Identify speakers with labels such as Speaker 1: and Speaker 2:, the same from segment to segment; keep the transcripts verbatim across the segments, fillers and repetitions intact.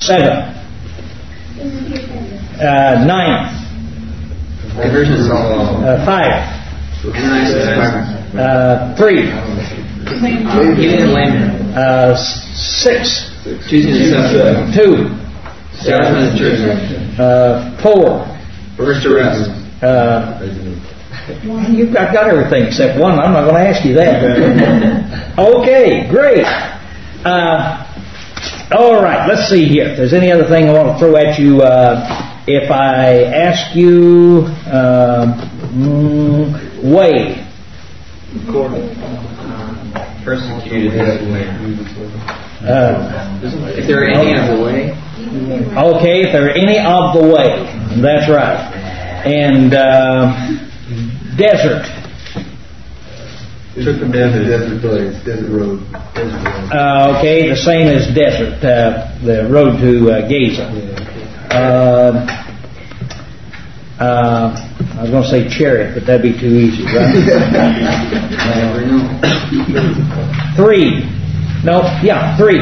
Speaker 1: Seven. Uh, nine. Uh, five. Uh, three. Uh, six. Two. Uh, four.
Speaker 2: First arrest.
Speaker 1: Uh, you've got, got everything except one. I'm not going to ask you that. Okay, great. Uh, all right, let's see here. If there's any other thing I want to throw at you, uh, if I ask you, uh, mm, way.
Speaker 2: Persecuted as a way.
Speaker 1: Uh,
Speaker 2: if there are any of the way.
Speaker 1: Okay, if there are any of the way. That's right. And uh, desert.
Speaker 3: Took them down to desert place, desert road. Desert road.
Speaker 1: Uh, okay, the same as desert, uh, the road to uh, Gaza. Uh, uh, I was going to say chariot, but that'd be too easy, right? uh, three. No, yeah, three.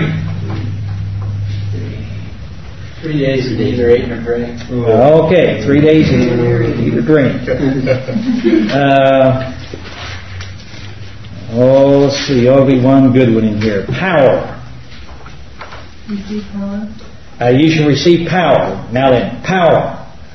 Speaker 2: Three days to either eat or drink.
Speaker 1: Uh, okay, three days to eat or drink. Uh, oh, let's see. Ought to be one good one in here. Power.
Speaker 4: Receive power.
Speaker 1: Uh, you shall receive power. Now then, power.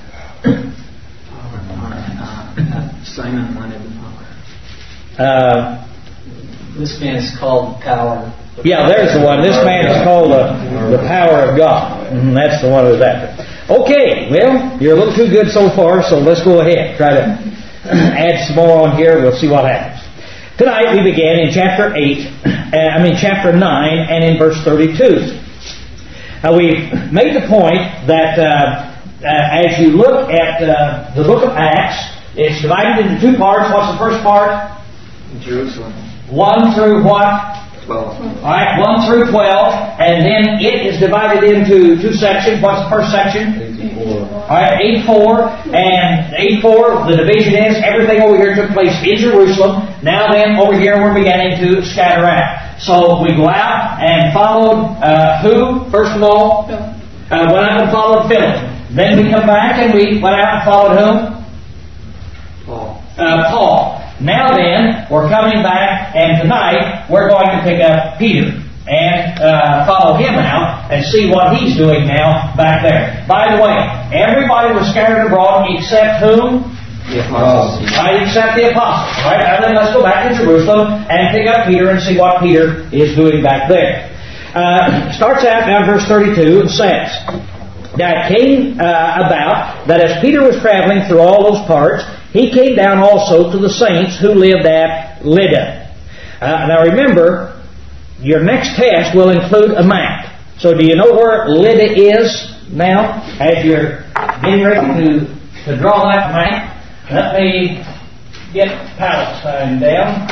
Speaker 2: Simon wanted the power.
Speaker 1: Uh,
Speaker 2: this man is called power.
Speaker 1: Yeah, there's the one. This man is called the, the power of God. Mm-hmm, that's the one who's after. Okay, well, you're a little too good so far, so let's go ahead. Try to add some more on here. We'll see what happens. Tonight we began in chapter eight, uh, I mean chapter nine, and in verse thirty-two. Now we've made the point that uh, uh, as you look at uh, the book of Acts, it's divided into two parts. What's the first part?
Speaker 2: Jerusalem.
Speaker 1: One through what?
Speaker 2: Twelve.
Speaker 1: Alright, one through twelve, and then it is divided into two sections. What's the first section?
Speaker 3: eighty-four.
Speaker 1: Alright, eighty-four, and eighty-four, the division is everything over here took place in Jerusalem. Now then, over here we're beginning to scatter out. So we go out and followed uh, who? First of all, uh, went out and followed Philip. Then we come back and we went out and followed whom?
Speaker 2: Paul.
Speaker 1: Uh, Paul. Now then, we're coming back, and tonight we're going to pick up Peter and uh, follow him out and see what he's doing now back there. By the way, everybody was scattered abroad except whom?
Speaker 2: The apostles.
Speaker 1: Right, except the apostles. Right, now then let's go back to Jerusalem and pick up Peter and see what Peter is doing back there. Uh, starts out now in verse thirty-two and says, now it came uh, about that as Peter was traveling through all those parts, he came down also to the saints who lived at Lydda. Uh, now remember, your next test will include a map. So do you know where Lydda is now? As you're getting ready to, to draw that map, let me get Palestine down.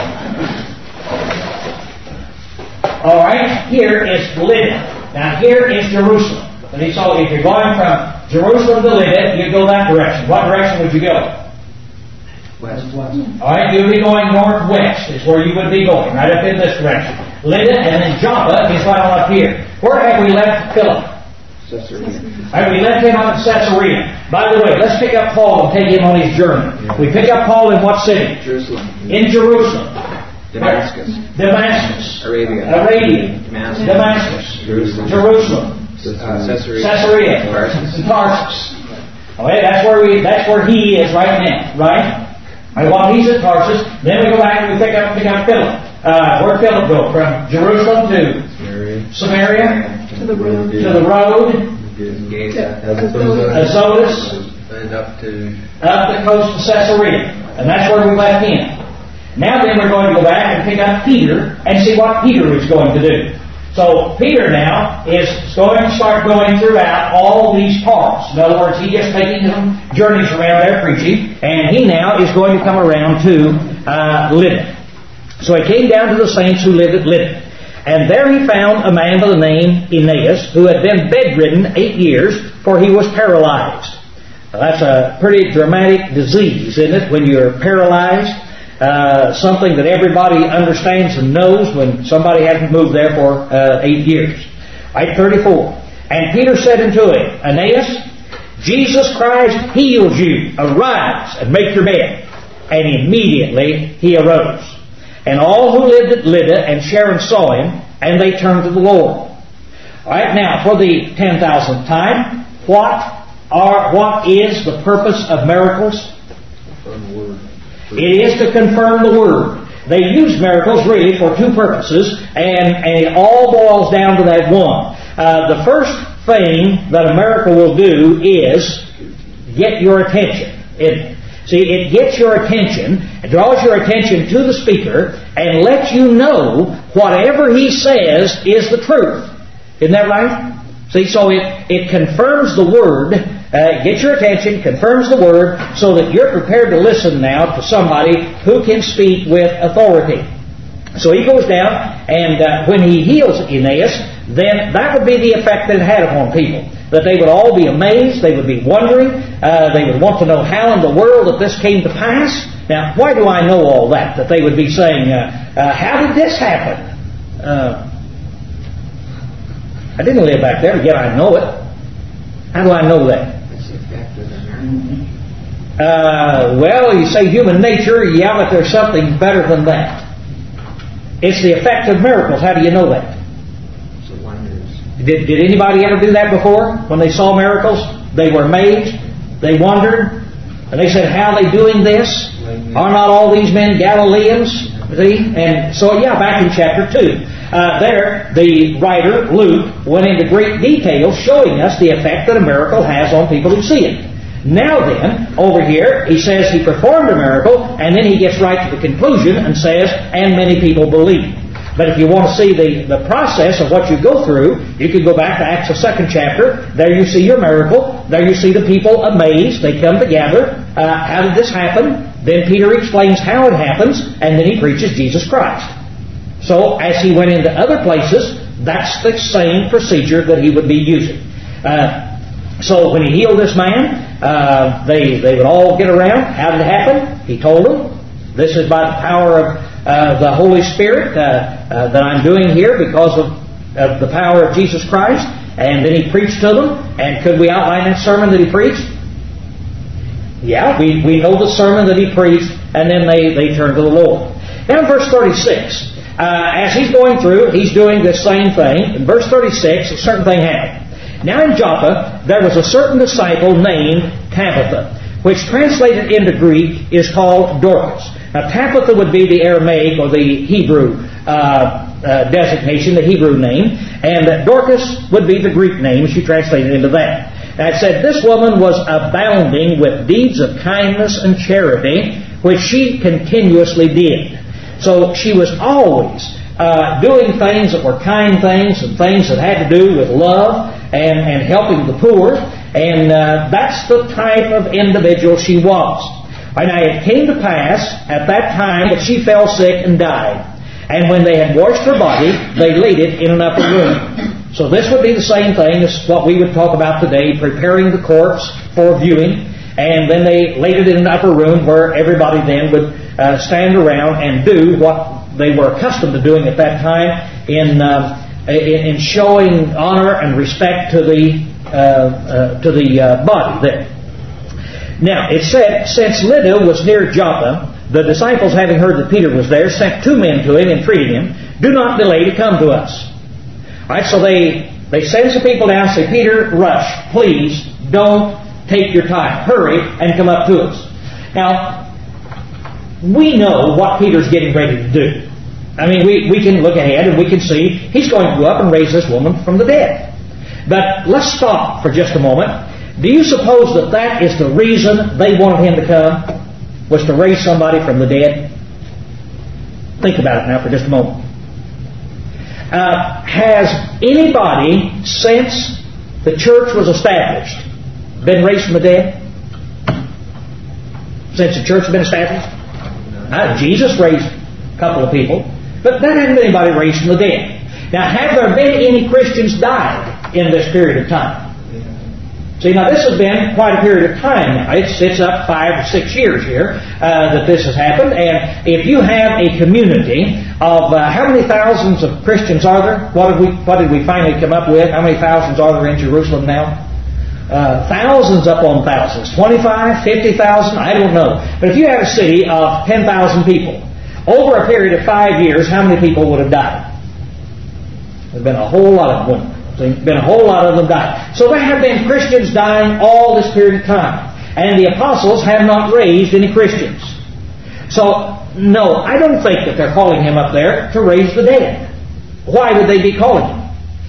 Speaker 1: Alright, here is Lydda. Now here is Jerusalem. And so if you're going from Jerusalem to Lydda, you go that direction. What direction would you go?
Speaker 2: West.
Speaker 1: Alright, you'd be going northwest is where you would be going, right up in this direction. Lydda, and then Joppa is right on up here. Where have we left Philip?
Speaker 2: Caesarea.
Speaker 1: Alright, we left him up in Caesarea. By the way, let's pick up Paul and take him on his journey. We pick up Paul in what city?
Speaker 2: Jerusalem.
Speaker 1: In Jerusalem.
Speaker 2: Damascus.
Speaker 1: Damascus.
Speaker 2: Arabia.
Speaker 1: Arabia.
Speaker 2: Damascus.
Speaker 1: Damascus.
Speaker 2: Jerusalem.
Speaker 1: Jerusalem.
Speaker 2: Uh, Caesarea.
Speaker 1: Caesarea.
Speaker 2: Tarsus.
Speaker 1: Tarsus. Okay, that's where we that's where he is right now, right? And while he's at Tarsus, then we go back and we pick up pick up Philip. Uh, where'd Philip go? From Jerusalem to
Speaker 3: Samaria.
Speaker 1: Samaria,
Speaker 4: To the road.
Speaker 1: to the road,
Speaker 2: Gaza.
Speaker 1: Azotus,
Speaker 3: And up to
Speaker 1: up the coast of Caesarea. And that's where we left him. Now then we're going to go back and pick up Peter and see what Peter is going to do. So Peter now is going to start going throughout all these parts. In other words, he's just taking some journeys around there preaching, and he now is going to come around to uh, Lydda. So he came down to the saints who lived at Lydda. And there he found a man by the name Aeneas, who had been bedridden eight years, for he was paralyzed. Now, that's a pretty dramatic disease, isn't it, when you're paralyzed? Uh, something that everybody understands and knows when somebody hasn't moved there for uh, eight years. Right, thirty-four. And Peter said unto him, Aeneas, Jesus Christ heals you. Arise and make your bed. And immediately he arose. And all who lived at Lydda and Sharon saw him, and they turned to the Lord. All right, now for the ten thousandth time, what are what is the purpose of miracles?
Speaker 3: Confirm the word.
Speaker 1: It is to confirm the Word. They use miracles really for two purposes, and, and it all boils down to that one. Uh, the first thing that a miracle will do is get your attention. It, see, it gets your attention, it draws your attention to the speaker, and lets you know whatever he says is the truth. Isn't that right? See, so it, it confirms the Word, uh, gets your attention, confirms the Word, so that you're prepared to listen now to somebody who can speak with authority. So he goes down, and uh, when he heals Aeneas, then that would be the effect that it had upon people. That they would all be amazed, they would be wondering, uh, they would want to know how in the world that this came to pass. Now, why do I know all that? That they would be saying, uh, uh, how did this happen? Uh, I didn't live back there, but yet I know it. How do I know that?
Speaker 2: That's the effect of the miracle.
Speaker 1: Uh, well, you say human nature, yeah, but there's something better than that. It's the effect of miracles. How do you know that?
Speaker 2: So wonders.
Speaker 1: Did, did anybody ever do that before? When they saw miracles, they were amazed, they wondered, and they said, how are they doing this? Are not all these men Galileans? See? And so, yeah, back in chapter two. Uh, there, the writer, Luke, went into great detail showing us the effect that a miracle has on people who see it. Now then, over here, he says he performed a miracle, and then he gets right to the conclusion and says, and many people believe. But if you want to see the, the process of what you go through, you can go back to Acts the second chapter. There you see your miracle. There you see the people amazed. They come together. Uh, how did this happen? Then Peter explains how it happens, and then he preaches Jesus Christ. So, as he went into other places, that's the same procedure that he would be using. Uh, so, when he healed this man, uh, they they would all get around. How did it happen? He told them, this is by the power of uh, the Holy Spirit uh, uh, that I'm doing here because of, of the power of Jesus Christ. And then he preached to them. And could we outline that sermon that he preached? Yeah, we, we know the sermon that he preached, and then they, they turned to the Lord. Now in verse thirty-six, uh, as he's going through, he's doing the same thing. In verse thirty-six, a certain thing happened. Now in Joppa, there was a certain disciple named Tabitha, which translated into Greek is called Dorcas. Now Tabitha would be the Aramaic or the Hebrew uh, uh, designation, the Hebrew name, and Dorcas would be the Greek name as you translate it into that. Now it said, this woman was abounding with deeds of kindness and charity, which she continuously did. So she was always uh, doing things that were kind things and things that had to do with love and, and helping the poor. And uh, that's the type of individual she was. And now it came to pass at that time that she fell sick and died. And when they had washed her body, they laid it in an upper room. So this would be the same thing as what we would talk about today, preparing the corpse for viewing. And then they laid it in an upper room where everybody then would uh, stand around and do what they were accustomed to doing at that time in uh, in, in showing honor and respect to the uh, uh, to the uh, body there. Now it said, since Lydda was near Joppa, the disciples, having heard that Peter was there, sent two men to him, entreating him, do not delay to come to us. All right, so they, they send some people down and say, Peter, rush, please, don't take your time. Hurry and come up to us. Now, we know what Peter's getting ready to do. I mean, we, we can look ahead and we can see he's going to go up and raise this woman from the dead. But let's stop for just a moment. Do you suppose that that is the reason they wanted him to come? Was to raise somebody from the dead? Think about it now for just a moment. Uh, has anybody, since the church was established, been raised from the dead? Since the church has been established? Uh, Jesus raised a couple of people, but there hasn't been anybody raised from the dead. Now, have there been any Christians died in this period of time? See, now this has been quite a period of time now. It's, it's up five or six years here uh, that this has happened. And if you have a community of uh, how many thousands of Christians are there? What, have we, what did we finally come up with? How many thousands are there in Jerusalem now? Uh, thousands upon thousands. twenty-five, fifty thousand? I don't know. But if you had a city of ten thousand people, over a period of five years, how many people would have died? There have been a whole lot of them. There's been a whole lot of them died. So there have been Christians dying all this period of time. And the apostles have not raised any Christians. So, no, I don't think that they're calling him up there to raise the dead. Why would they be calling him?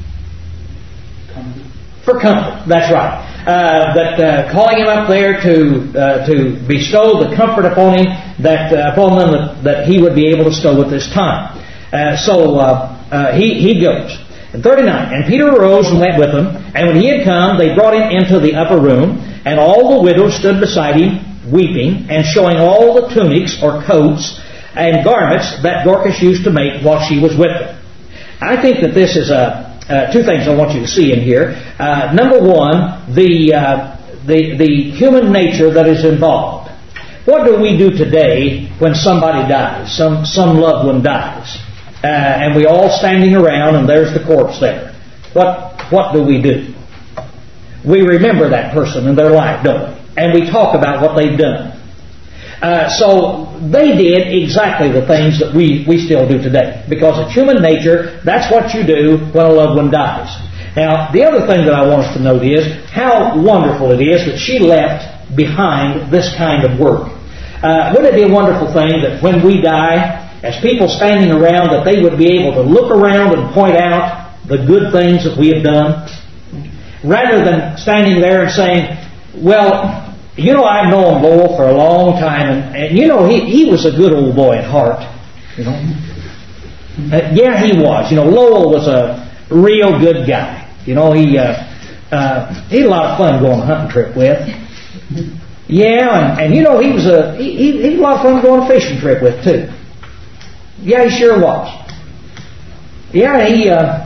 Speaker 1: For comfort. That's right. Uh, but uh, calling him up there to uh, to bestow the comfort upon him that uh, upon them that, that he would be able to bestow at this time. Uh, so uh, uh, he he goes. And thirty-nine. And Peter arose and went with them. And when he had come, they brought him into the upper room, and all the widows stood beside him, weeping, and showing all the tunics or coats and garments that Dorcas used to make while she was with them. I think that this is a Uh, two things I want you to see in here. Uh, number one, the, uh, the the human nature that is involved. What do we do today when somebody dies, some some loved one dies, uh, and we all standing around and there's the corpse there? What what do we do? We remember that person and their life, don't we? And we talk about what they've done. Uh, so they did exactly the things that we, we still do today. Because it's human nature, that's what you do when a loved one dies. Now, the other thing that I want us to note is how wonderful it is that she left behind this kind of work. Uh, wouldn't it be a wonderful thing that when we die, as people standing around, that they would be able to look around and point out the good things that we have done? Rather than standing there and saying, well, you know, I've known Lowell for a long time, and, and you know, he, he was a good old boy at heart. You know, uh, yeah, he was. You know, Lowell was a real good guy. You know, he uh, uh, he had a lot of fun going on a hunting trip with. Yeah, and, and you know, he was a he, he, he had a lot of fun going on a fishing trip with too. Yeah, he sure was. Yeah, he. Uh,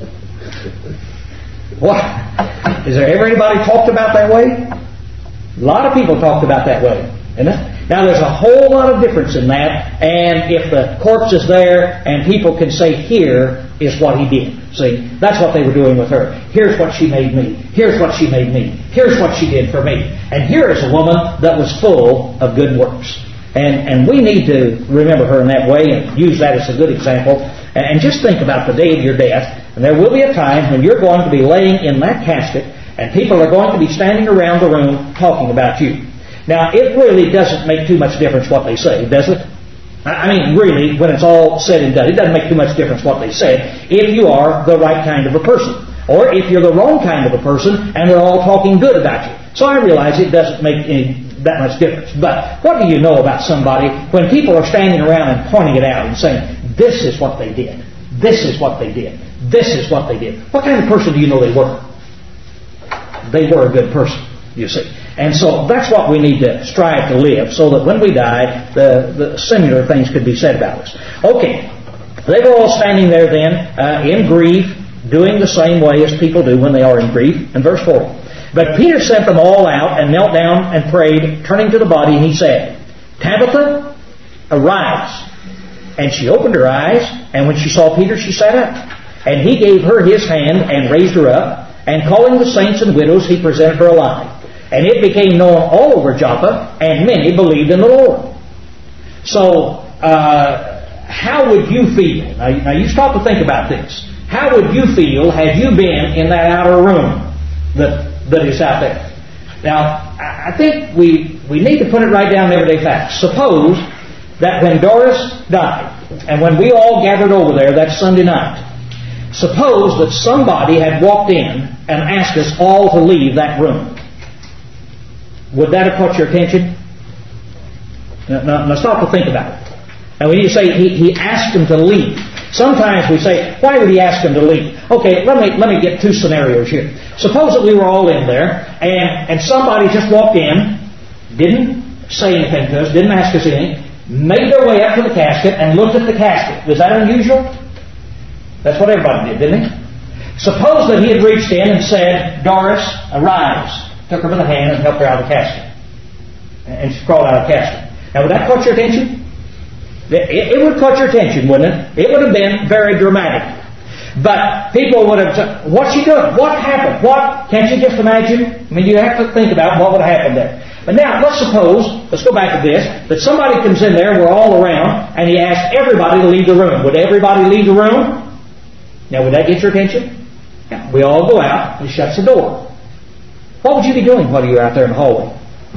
Speaker 1: what? Is there ever anybody talked about that way? A lot of people talked about that way, isn't it? Now there's a whole lot of difference in that, and if the corpse is there and people can say, here is what he did. See, that's what they were doing with her. Here's what she made me. Here's what she made me. Here's what she did for me. And here is a woman that was full of good works. And and we need to remember her in that way and use that as a good example. And just think about the day of your death. And there will be a time when you're going to be laying in that casket, and people are going to be standing around the room talking about you. Now, it really doesn't make too much difference what they say, does it? I mean, really, when it's all said and done, it doesn't make too much difference what they say if you are the right kind of a person. Or if you're the wrong kind of a person and they're all talking good about you. So I realize it doesn't make any, that much difference. But what do you know about somebody when people are standing around and pointing it out and saying, this is what they did. This is what they did. This is what they did. What kind of person do you know they were? They were a good person, you see. And so that's what we need to strive to live, so that when we die, the, the similar things could be said about us. Okay, they were all standing there then, uh, in grief, doing the same way as people do when they are in grief. In verse forty. But Peter sent them all out and knelt down and prayed, turning to the body, and he said, Tabitha, arise. And she opened her eyes, and when she saw Peter, she sat up. And he gave her his hand and raised her up. And calling the saints and widows, he presented her alive. And it became known all over Joppa, and many believed in the Lord. So, uh, how would you feel? Now, now you stop to think about this. How would you feel had you been in that outer room that that is out there? Now, I think we, we need to put it right down in everyday facts. Suppose that when Doris died, and when we all gathered over there that Sunday night, suppose that somebody had walked in and asked us all to leave that room. Would that have caught your attention? Now, now, now stop to think about it. And we need to say he, he asked them to leave. Sometimes we say, why would he ask them to leave? Okay, let me let me get two scenarios here. Suppose that we were all in there and, and somebody just walked in, didn't say anything to us, didn't ask us anything, made their way up to the casket and looked at the casket. Was that unusual? That's what everybody did, didn't it? Suppose that he had reached in and said, Doris, arise. took her by the hand and helped her out of the casket. And she crawled out of the casket. Now, would that catch your attention? It, it would catch your attention, wouldn't it? It would have been very dramatic. But people would have said, what's she doing? What happened? What? Can't you just imagine? I mean, you have to think about what would have happened there. But now, let's suppose, let's go back to this, that somebody comes in there, we're all around, and he asks everybody to leave the room. Would everybody leave the room? Now, would that get your attention? Yeah. We all go out, and he shuts the door. What would you be doing while you're out there in the hallway?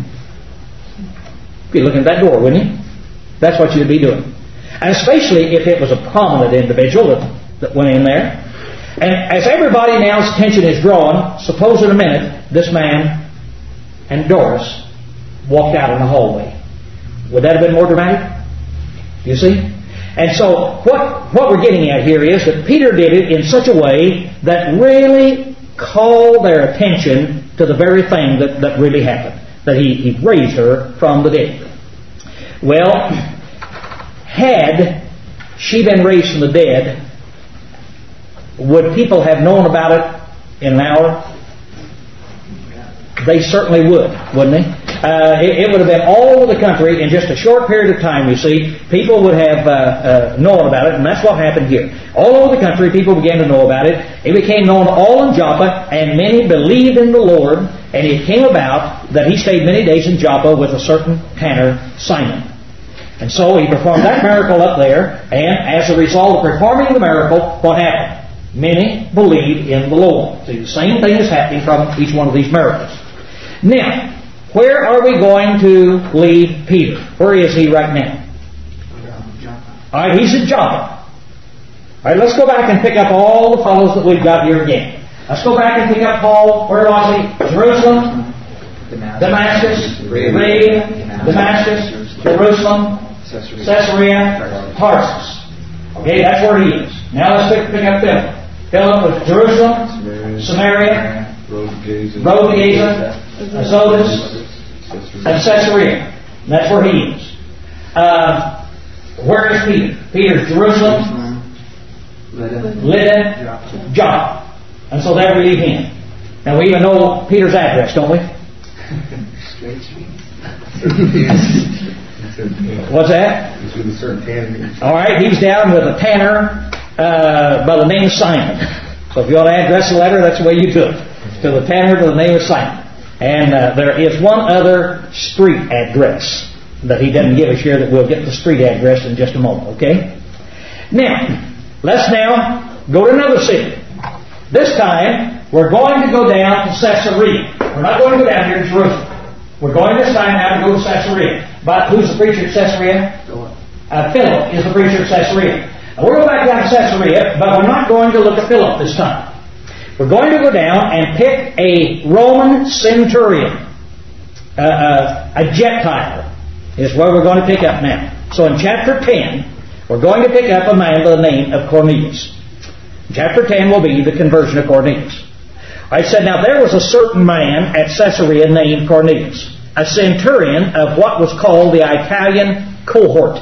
Speaker 1: You'd be looking at that door, wouldn't you? That's what you'd be doing. And especially if it was a prominent individual that, that went in there. And as everybody now's attention is drawn, suppose in a minute, this man and Doris walked out in the hallway. Would that have been more dramatic? You see? And so what, what we're getting at here is that Peter did it in such a way that really called their attention to the very thing that, that really happened. That he, he raised her from the dead. Well, had she been raised from the dead, would people have known about it in an hour? They certainly would, wouldn't they? Uh, it, it would have been all over the country in just a short period of time, you see. People would have uh, uh, known about it, and that's what happened here. All over the country, people began to know about it. It became known all in Joppa, and many believed in the Lord, and it came about that he stayed many days in Joppa with a certain tanner, Simon. And so he performed that miracle up there, and as a result of performing the miracle, what happened? Many believed in the Lord. See, the same thing is happening from each one of these miracles. Now, where are we going to leave Peter? Where is he right now? All right, he's in Joppa. All right, let's go back and pick up all the fellows that we've got here again. Let's go back and pick up Paul. Where was he? Jerusalem, Damascus, Arabia, Damascus, Jerusalem, Caesarea, Tarsus. Okay, that's where he is. Now let's pick, pick up Philip. Philip was Jerusalem, Samaria, Road to Gaza, Azotus, and Caesarea. And that's where he is. Uh, where is Peter? Peter's Jerusalem, Lydda, Joppa. And so there we leave him. Now we even know Peter's address, don't we? What's that?
Speaker 3: He's with a certain tanner.
Speaker 1: All right, he's down with a tanner uh, by the name of Simon. So if you want to address a letter, that's the way you do it. To the tanner by the name of Simon. And uh, there is one other street address that he doesn't give us here that we'll get the street address in just a moment, okay? Now, let's now go to another city. This time, we're going to go down to Caesarea. We're not going to go down here to Jerusalem. We're going this time now to go to Caesarea. But who's the preacher at Caesarea? Uh, Philip is the preacher at Caesarea. Now, we're going back down to Caesarea, but we're not going to look at Philip this time. We're going to go down and pick a Roman centurion. Uh, uh, a Gentile is where we're going to pick up now. So in chapter ten, we're going to pick up a man by the name of Cornelius. Chapter ten will be the conversion of Cornelius. I said, now there was a certain man at Caesarea named Cornelius, a centurion of what was called the Italian cohort,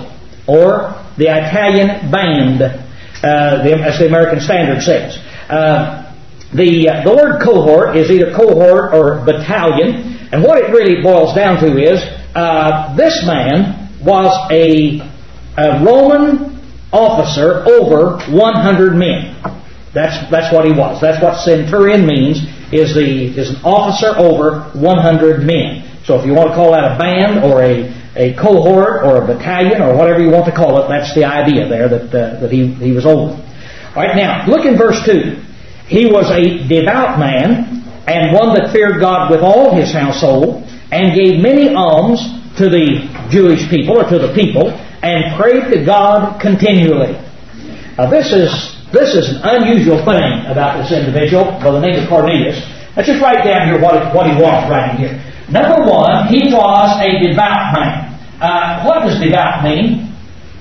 Speaker 1: or the Italian band, uh, the, as the American Standard says. Uh, the, uh, the word cohort is either cohort or battalion, and what it really boils down to is uh, this man was a, a Roman officer over one hundred men. That's that's what he was. That's what centurion means, is the is an officer over one hundred men. So if you want to call that a band or a, a cohort or a battalion or whatever you want to call it, that's the idea there that uh, that he, he was over. All right, now, look in verse two. He was a devout man and one that feared God with all his household and gave many alms to the Jewish people or to the people and prayed to God continually. Now this is This is an unusual thing about this individual by the name of Cornelius. Let's just write down here what, it, what he was right here. Number one, he was a devout man. Uh, what does devout mean?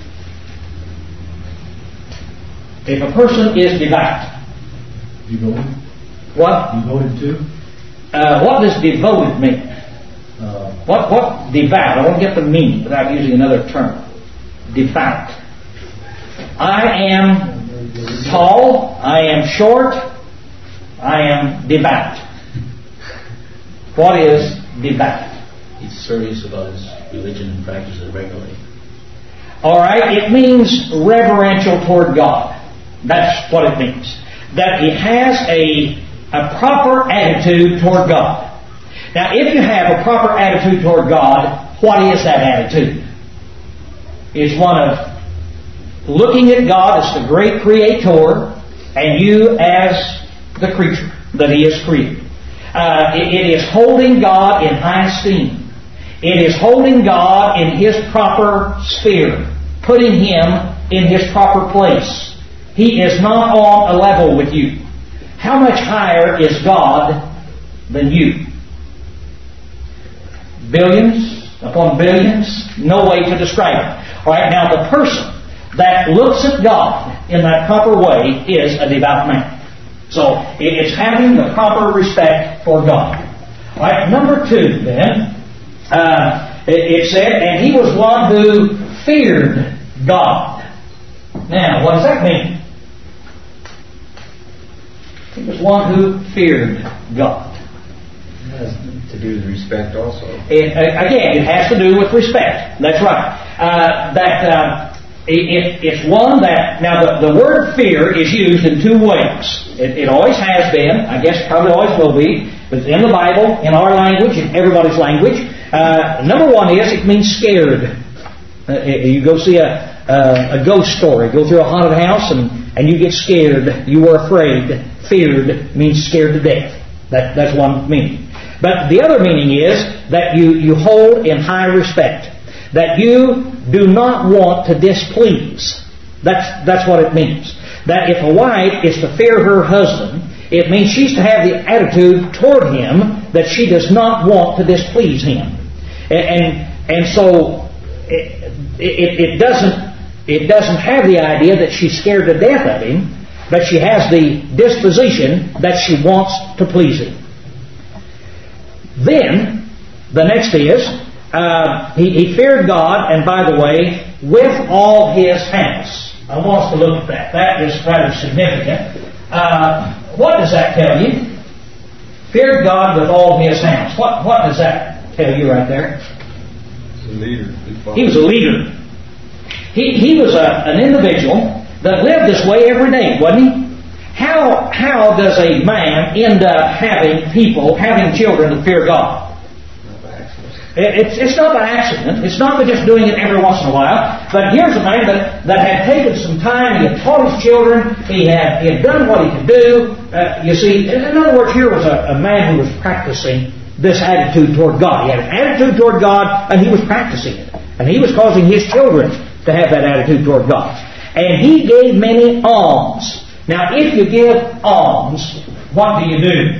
Speaker 1: If a person is devout.
Speaker 5: Devoted?
Speaker 1: What?
Speaker 5: Devoted to?
Speaker 1: Uh, what does devoted mean?
Speaker 5: Uh,
Speaker 1: What, what devout? I won't get the meaning without using another term. Devout. I am tall, I am short, I am devout. What is devout?
Speaker 5: He's serious about his religion and practices regularly.
Speaker 1: All right, it means reverential toward God. That's what it means. That he has a, a proper attitude toward God. Now, if you have a proper attitude toward God, what is that attitude? It's one of looking at God as the great creator and you as the creature that he has created. Uh, it, it is holding God in high esteem. It is holding God in his proper sphere, putting him in his proper place. He is not on a level with you. How much higher is God than you? Billions upon billions? No way to describe it. All right, now the person that looks at God in that proper way is a devout man. So it's having the proper respect for God. All right, number two then, uh, it, it said, and he was one who feared God. Now, what does that mean? He was one who feared God.
Speaker 3: It has to do with respect also.
Speaker 1: It, again, it has to do with respect. That's right. Uh, that uh, it, it's one that, now the, the word fear is used in two ways. It, it always has been, I guess probably always will be, but in the Bible, in our language, in everybody's language. Uh, number one is it means scared. Uh, you go see a, a, a ghost story, go through a haunted house and, and you get scared. You were afraid. Feared means scared to death. That, that's one meaning. But the other meaning is that you, you hold in high respect. That you do not want to displease. That's, that's what it means. That if a wife is to fear her husband, it means she's to have the attitude toward him that she does not want to displease him. And, and, and so it, it, it, doesn't, it doesn't have the idea that she's scared to death of him, but she has the disposition that she wants to please him. Then, the next is, uh, he, he feared God, and by the way, with all his house. I want us to look at that. That is rather significant. Uh, what does that tell you? Feared God with all his house. What, what does that tell you right there?
Speaker 3: He's a leader.
Speaker 1: He was a leader. He, he was a, an individual that lived this way every day, wasn't he? How, how does a man end up having people, having children that fear God? It's, it's not by accident. It's not by just doing it every once in a while. But here's a man that, that had taken some time. He had taught his children. He had, he had done what he could do. Uh, you see, in other words, here was a, a man who was practicing this attitude toward God. He had an attitude toward God, and he was practicing it. And he was causing his children to have that attitude toward God. And he gave many alms. Now, if you give alms, what do you do?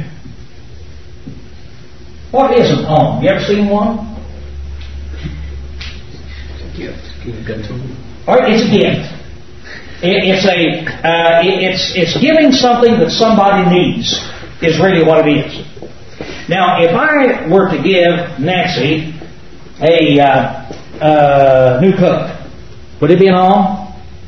Speaker 1: What is an alms? You ever seen one?
Speaker 3: Gift.
Speaker 1: All right, it's a gift. It, it's a uh, it, it's it's giving something that somebody needs is really what it is. Now, if I were to give Nancy a uh, uh, new coat, would it be an alms?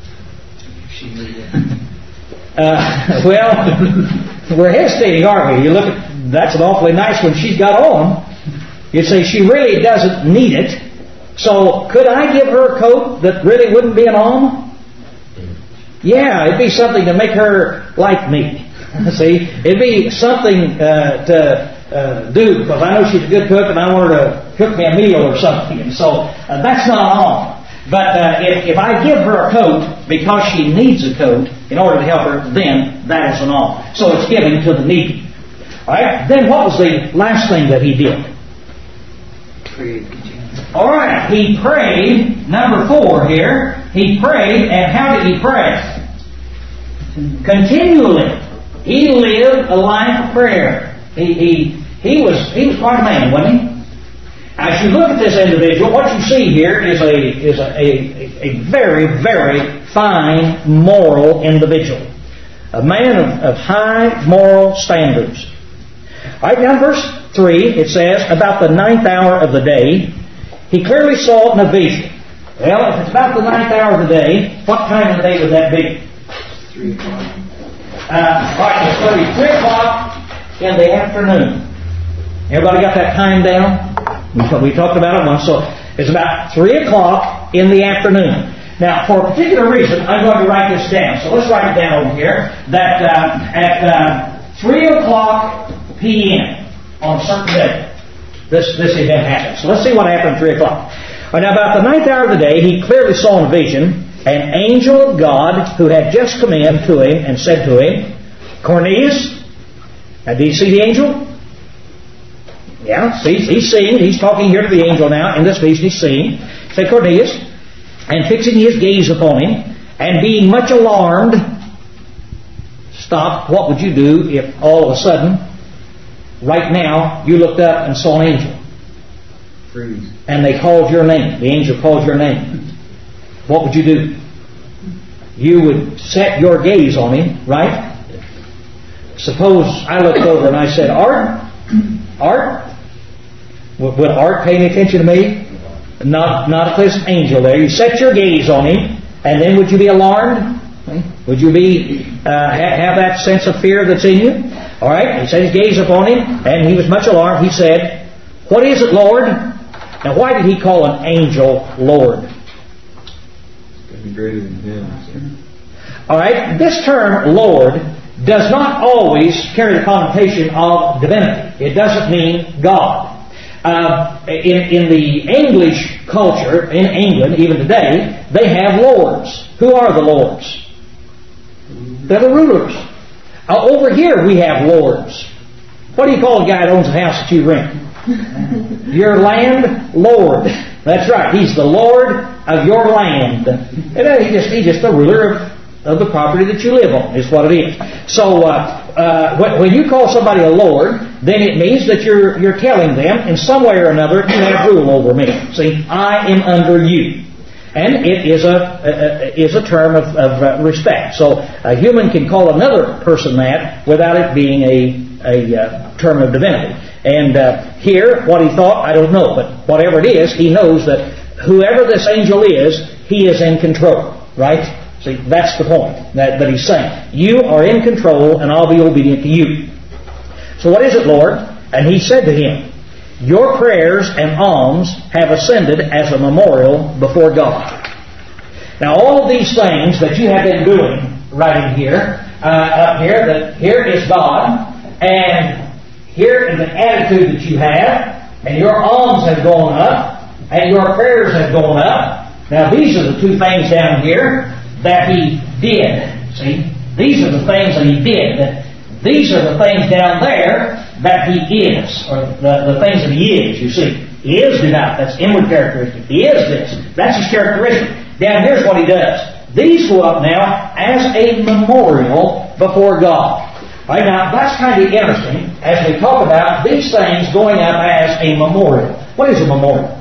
Speaker 1: Uh, well, we're hesitating, aren't we? You look at, that's an awfully nice one she's got on. You say she really doesn't need it. So, could I give her a coat that really wouldn't be an alms? Yeah, it'd be something to make her like me. See, it'd be something uh, to uh, do because I know she's a good cook and I want her to cook me a meal or something. And so, uh, that's not an alms. But uh, if, if I give her a coat because she needs a coat in order to help her, then that is an alms. So it's giving to the needy. All right. Then what was the last thing that he did?
Speaker 2: Prayed.
Speaker 1: All right. He prayed. Number four here. He prayed, and how did he pray? Continually. He lived a life of prayer. He he he was he was quite a man, wasn't he? As you look at this individual, what you see here is a is a, a, a very, very fine moral individual. A man of, of high moral standards. All right, now verse three, it says, about the ninth hour of the day, he clearly saw in a vision. Well, if it's about the ninth hour of the day, what time of the day would that be?
Speaker 2: Three o'clock.
Speaker 1: Uh, all right, it's going to be three o'clock in the afternoon. Everybody got that time down? We, we talked about it once. So it's about three o'clock in the afternoon. Now, for a particular reason, I'm going to write this down. So let's write it down over here. That uh, at uh, three o'clock p.m. on a certain day, this, this event happened. So let's see what happened at three o'clock. All right, now, about the ninth hour of the day, he clearly saw in a vision an angel of God who had just come in to him and said to him, Cornelius. Now, do you see the angel? Yeah, see, he's seeing. He's talking here to the angel now. In this vision, he's seeing. Say, Cornelius. And fixing his gaze upon him, and being much alarmed, stop. What would you do if all of a sudden, right now, you looked up and saw an angel?
Speaker 3: Freeze. And
Speaker 1: they called your name. The angel called your name. What would you do? You would set your gaze on him, right? Suppose I looked over and I said, Art? Art? Would Art pay any attention to me? Not, not if there's an angel there. You set your gaze on him, and then would you be alarmed? Would you be uh, ha- have that sense of fear that's in you? All right. He set his gaze upon him, and he was much alarmed. He said, "What is it, Lord?" Now, why did he call an angel Lord?
Speaker 3: It's going to be greater than him.
Speaker 1: All right. This term Lord does not always carry the connotation of divinity. It doesn't mean God. Uh, in, in the English culture, in England, even today, they have lords. Who are the lords? They're the rulers. Uh, over here we have lords. What do you call a guy that owns a house that you rent? Your landlord. That's right. He's the lord of your land. And he just, he's just the ruler of, of the property that you live on, is what it is. So, uh, uh, when, when you call somebody a lord, then it means that you're you're telling them, in some way or another, you have rule over me. See, I am under you. And it is a, a, a is a term of, of uh, respect. So a human can call another person that without it being a, a uh, term of divinity. And uh, here, what he thought, I don't know. But whatever it is, he knows that whoever this angel is, he is in control. Right? See, that's the point that, that he's saying. You are in control, and I'll be obedient to you. So what is it, Lord? And he said to him, Your prayers and alms have ascended as a memorial before God. Now all of these things that you have been doing right in here, uh, up here, that here is God, and here is the attitude that you have, and your alms have gone up, and your prayers have gone up. Now these are the two things down here that he did. See? These are the things that he did. These are the things down there that he is, or the, the things that he is, you see. He is devout. That's inward characteristic. He is this. That's his characteristic. Down here's what he does. These go up now as a memorial before God. Right now, that's kind of interesting as we talk about these things going up as a memorial. What is a memorial?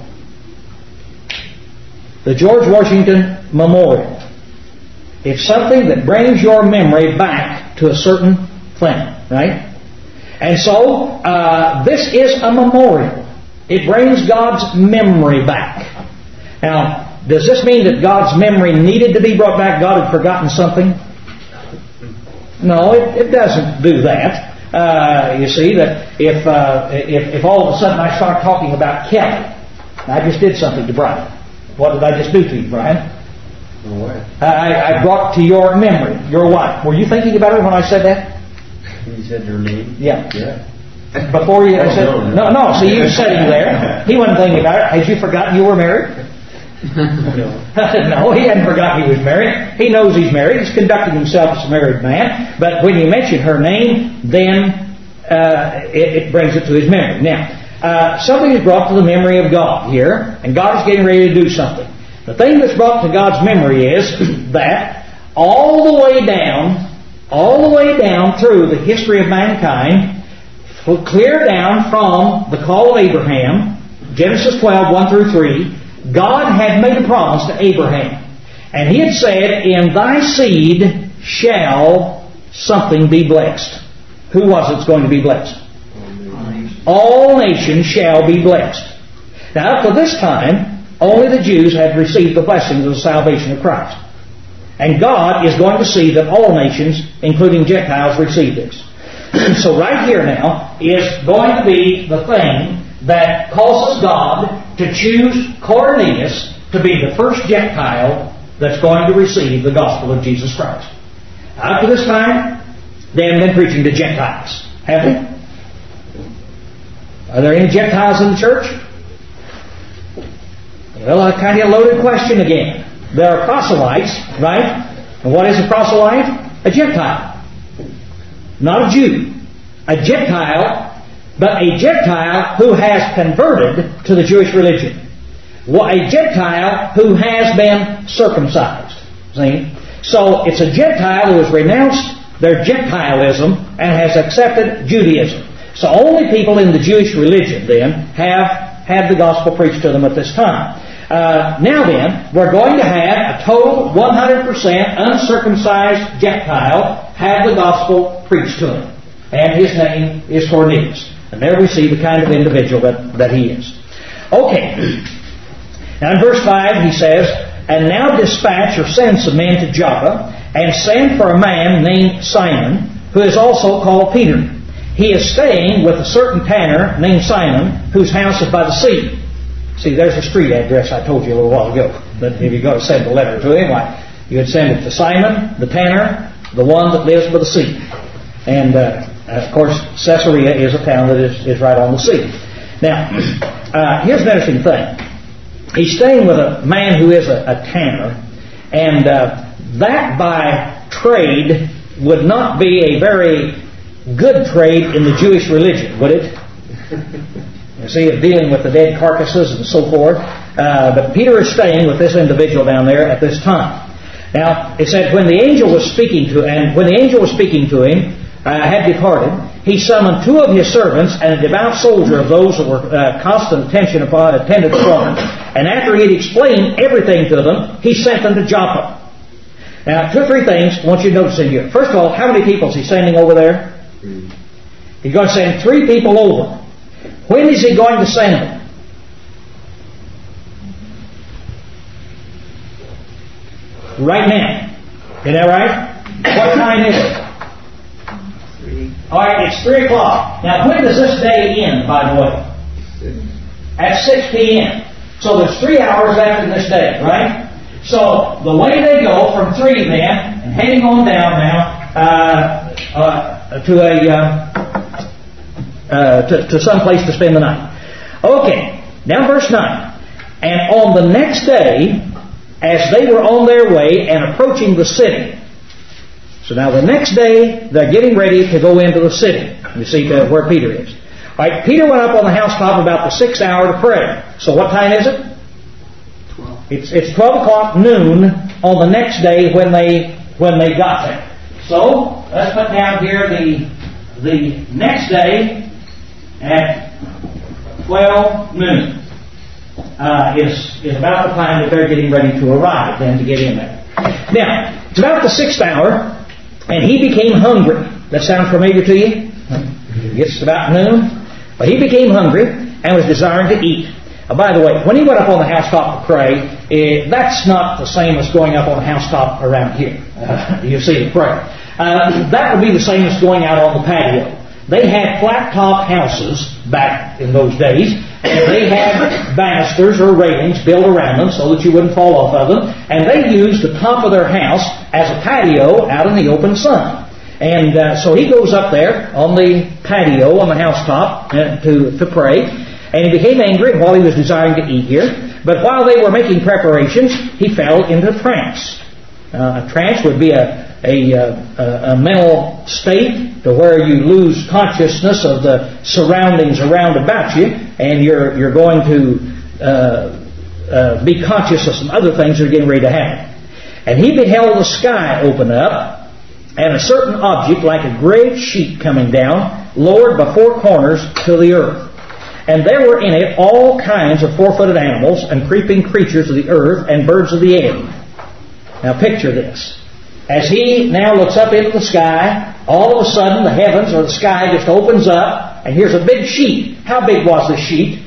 Speaker 1: The George Washington Memorial. It's something that brings your memory back to a certain thing, right? And so, uh, this is a memorial. It brings God's memory back. Now, does this mean that God's memory needed to be brought back? God had forgotten something? No, it, it doesn't do that. Uh, you see, that if, uh, if if all of a sudden I start talking about Kelly, I just did something to Brian. What did I just do to you, Brian?
Speaker 3: No way.
Speaker 1: I, I brought to your memory your wife. Were you thinking about her when I said that?
Speaker 3: You said her name?
Speaker 1: Yeah.
Speaker 3: Yeah.
Speaker 1: Before you
Speaker 3: oh,
Speaker 1: said...
Speaker 3: No,
Speaker 1: no, no. So you were sitting there. He wasn't thinking about it. Had you forgotten you were married?
Speaker 3: No.
Speaker 1: No, he hadn't forgotten he was married. He knows he's married. He's conducting himself as a married man. But when you mention her name, then uh, it, it brings it to his memory. Now, uh, something is brought to the memory of God here, and God is getting ready to do something. The thing that's brought to God's memory is that all the way down, all the way down through the history of mankind, clear down from the call of Abraham, Genesis twelve, one through three, God had made a promise to Abraham. And He had said, in thy seed shall something be blessed. Who was it that's going to be blessed? All nations shall be blessed. Now up to this time, only the Jews had received the blessings of the salvation of Christ. And God is going to see that all nations, including Gentiles, receive this. So right here now is going to be the thing that causes God to choose Cornelius to be the first Gentile that's going to receive the gospel of Jesus Christ. Up to this time, they haven't been preaching to Gentiles, have they? Are there any Gentiles in the church? Well, a kind of loaded question again. There are proselytes, right? And what is a proselyte? A Gentile. Not a Jew. A Gentile, but a Gentile who has converted to the Jewish religion. Well, a Gentile who has been circumcised. See? So it's a Gentile who has renounced their Gentilism and has accepted Judaism. So only people in the Jewish religion then have had the gospel preached to them at this time. Uh, now then, we're going to have a total one hundred percent uncircumcised Gentile have the gospel preached to him. And his name is Cornelius. And there we see the kind of individual that, that he is. Okay. Now in verse five he says, "And now dispatch or send some men to Joppa, and send for a man named Simon, who is also called Peter. He is staying with a certain tanner named Simon, whose house is by the sea." See, there's a street address I told you a little while ago. But if you're going to send a letter to him, why, you would send it to Simon, the tanner, the one that lives by the sea. And, uh, of course, Caesarea is a town that is, is right on the sea. Now, uh, here's an interesting thing. He's staying with a man who is a, a tanner, and uh, that by trade would not be a very good trade in the Jewish religion, would it? You see, of dealing with the dead carcasses and so forth. Uh, but Peter is staying with this individual down there at this time. Now, it said, when the angel was speaking to and when the angel was speaking to him, uh, had departed, he summoned two of his servants and a devout soldier of those that were uh, constant attention upon attended upon him. And after he had explained everything to them, he sent them to Joppa. Now, two or three things I want you to notice in here. First of all, how many people is he sending over there?
Speaker 3: Three.
Speaker 1: He's going to send three people over. When is he going to send them? Right now. Is that right? What time is it?
Speaker 2: Three.
Speaker 1: All right, it's three o'clock. Now, when does this day end, by the way?
Speaker 3: Six.
Speaker 1: At six p.m. So there's three hours left in this day, right? So the way they go from three then, and heading on down now uh, uh, to a uh, uh, to, to some place to spend the night. Okay, now verse nine. And on the next day, as they were on their way and approaching the city. So now the next day, they're getting ready to go into the city. You see uh, where Peter is. All right, Peter went up on the housetop about the sixth hour to pray. So what time is it?
Speaker 2: Twelve.
Speaker 1: It's it's twelve o'clock noon on the next day when they when they got there. So let's put down here the the next day at twelve noon uh, is is about the time that they're getting ready to arrive then to get in there. Now it's about the sixth hour, and he became hungry. That sound familiar to you? It's about noon. But he became hungry and was desiring to eat. Uh, by the way, when he went up on the housetop to pray, eh, that's not the same as going up on the housetop around here. Uh, you see, to pray. Uh, that would be the same as going out on the patio. They had flat-top houses back in those days, and they had banisters or railings built around them so that you wouldn't fall off of them, and they used the top of their house as a patio out in the open sun. And uh, so he goes up there on the patio, on the housetop, uh, to, to pray. And he became angry while he was desiring to eat here. But while they were making preparations, he fell into a trance. Uh, a trance would be a, a, a, a mental state to where you lose consciousness of the surroundings around about you. And you're, you're going to uh, uh, be conscious of some other things that are getting ready to happen. And he beheld the sky open up, and a certain object like a great sheet coming down, lowered by four corners to the earth. And there were in it all kinds of four-footed animals and creeping creatures of the earth and birds of the air. Now picture this. As he now looks up into the sky, all of a sudden the heavens or the sky just opens up, and here's a big sheet. How big was this sheet?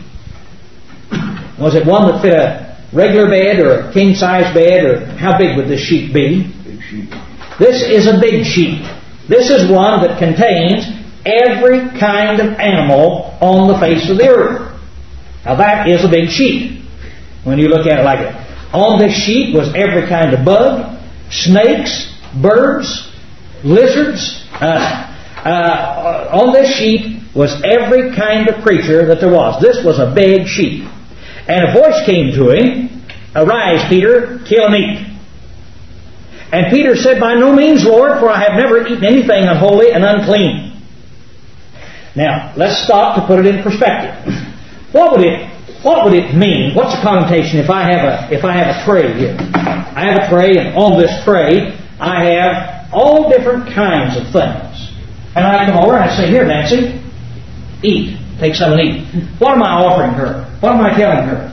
Speaker 1: Was it one that fit a regular bed or a king-size bed, or how big would this sheet be?
Speaker 3: Big sheet.
Speaker 1: This is a big sheet. This is one that contains every kind of animal on the face of the earth. Now that is a big sheet when you look at it like that. On this sheet was every kind of bug, snakes, birds, lizards. Uh, uh, on this sheet was every kind of creature that there was. This was a big sheet. And a voice came to him, "Arise, Peter, kill and eat." And Peter said, "By no means, Lord, for I have never eaten anything unholy and unclean." Now, let's stop to put it in perspective. What would it what would it mean? What's the connotation if I have a if I have a tray here? I have a tray, and on this tray I have all different kinds of things. And I come over and I say, "Here, Nancy, eat. Take some and eat." What am I offering her? What am I telling her?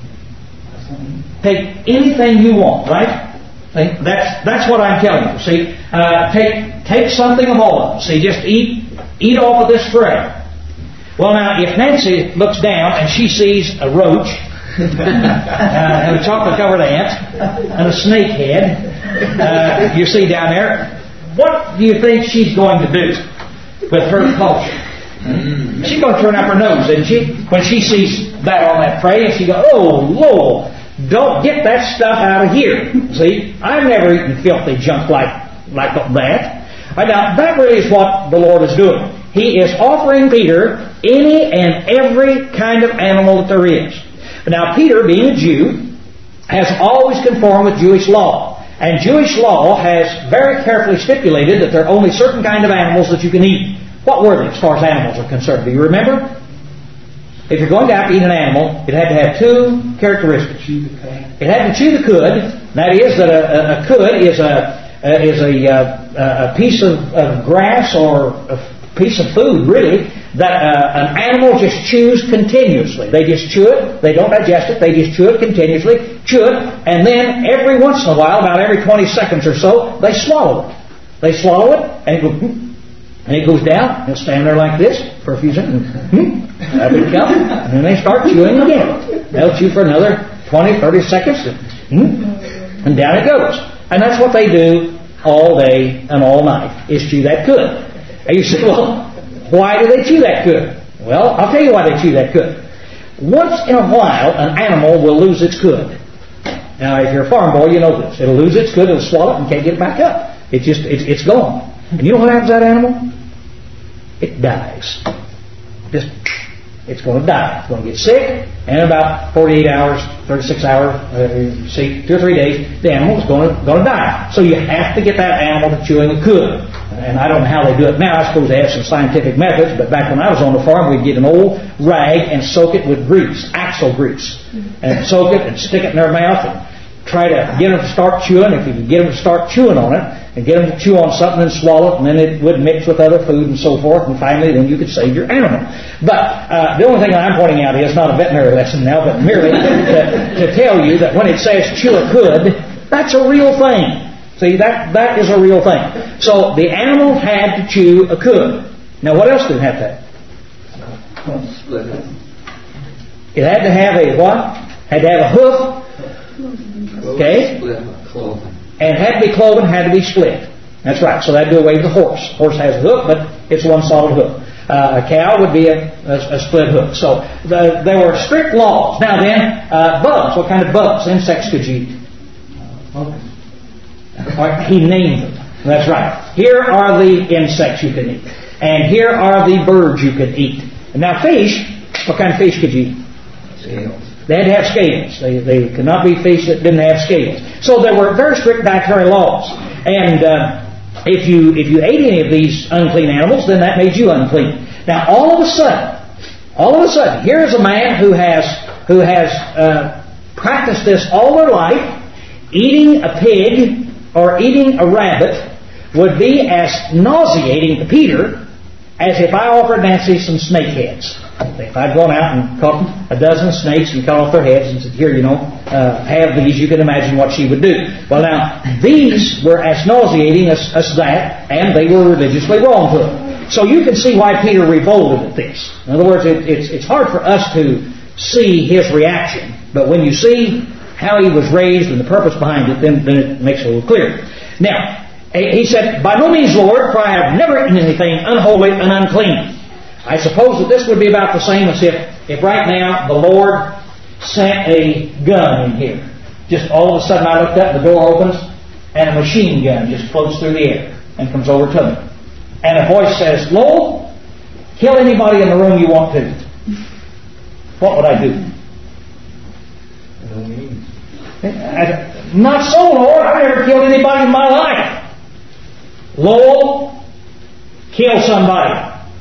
Speaker 1: Take anything you want, right? See, that's that's what I'm telling you. See, uh, take take something of all of them. See, just eat eat off of this tray. Well, now, if Nancy looks down and she sees a roach uh, and a chocolate-covered ant and a snake head, uh, you see down there, what do you think she's going to do with her culture? She's going to turn up her nose, isn't she? When she sees that on that tray, and she goes, "Oh, Lord, don't get that stuff out of here." See, I've never eaten filthy junk like like that. Now, that really is what the Lord is doing. He is offering Peter any and every kind of animal that there is. Now, Peter, being a Jew, has always conformed with Jewish law. And Jewish law has very carefully stipulated that there are only certain kind of animals that you can eat. What were they as far as animals are concerned? Do you remember? If you're going to have to eat an animal, it had to have two characteristics. It had to chew the cud. That is, that a, a, a cud is a uh, is a, uh, a piece of, of grass or a piece of food, really, that uh, an animal just chews continuously. They just chew it. They don't digest it. They just chew it continuously, chew it, and then every once in a while, about every twenty seconds or so, they swallow it. They swallow it, and it goes, and it goes down. They'll stand there like this for a few seconds. Up it comes, and then they start chewing again. They'll chew for another twenty, thirty seconds, and down it goes. And that's what they do all day and all night, is chew that cud. And you say, well, why do they chew that cud? Well, I'll tell you why they chew that cud. Once in a while, an animal will lose its cud. Now, if you're a farm boy, you know this. It'll lose its cud, it'll swallow it, and can't get it back up. It just, it's, it's gone. And you know what happens to that animal? It dies. Just, it's going to die. It's going to get sick, and in about forty-eight hours, thirty-six hours, uh, see, two or three days, the animal is going to, going to die. So you have to get that animal to chewing the cud. And I don't know how they do it now. I suppose they have some scientific methods, but back when I was on the farm, we'd get an old rag and soak it with grease, axle grease, and soak it and stick it in their mouth and try to get them to start chewing. If you could get them to start chewing on it, and get them to chew on something and swallow it, and then it would mix with other food and so forth, and finally then you could save your animal. But uh, the only thing that I'm pointing out is not a veterinary lesson now, but merely to, to tell you that when it says chew a cud, that's a real thing. See, that that is a real thing. So the animal had to chew a cud. Now what else did it have to have?
Speaker 2: Split it.
Speaker 1: It had to have a what? Had to have a hoof. Okay?
Speaker 2: Split cloven.
Speaker 1: And had to be cloven, had to be split. That's right. So that'd do away with the horse. Horse has a hoof, but it's one solid hoof. Uh, a cow would be a, a, a split hoof. So the, there were strict laws. Now then, uh, bugs. What kind of bugs? Insects could you eat? Uh, he named them. That's right. Here are the insects you can eat. And here are the birds you can eat. And now fish, what kind of fish could you eat?
Speaker 2: Scales.
Speaker 1: They had to have scales. They, they could not be fish that didn't have scales. So there were very strict dietary laws. And uh, if you if you ate any of these unclean animals, then that made you unclean. Now all of a sudden, all of a sudden, here is a man who has who has uh, practiced this all their life. Eating a pig or eating a rabbit would be as nauseating to Peter as if I offered Nancy some snake heads. If I'd gone out and caught a dozen snakes and cut off their heads and said, here, you know, uh, have these, you can imagine what she would do. Well, now, these were as nauseating as, as that, and they were religiously wrong to them. So you can see why Peter revolted at this. In other words, it, it's, it's hard for us to see his reaction, but when you see how he was raised and the purpose behind it, then, then it makes it a little clearer. Now, He said, "By no means, Lord, for I have never eaten anything unholy and unclean." I suppose that this would be about the same as if, if right now the Lord sent a gun in here. Just all of a sudden I looked up, the door opens, and a machine gun just floats through the air and comes over to me. And a voice says, "Lowell, kill anybody in the room you want to." What would I do?
Speaker 3: No means.
Speaker 1: Not so, Lord. I've never killed anybody in my life. Lowell, kill somebody.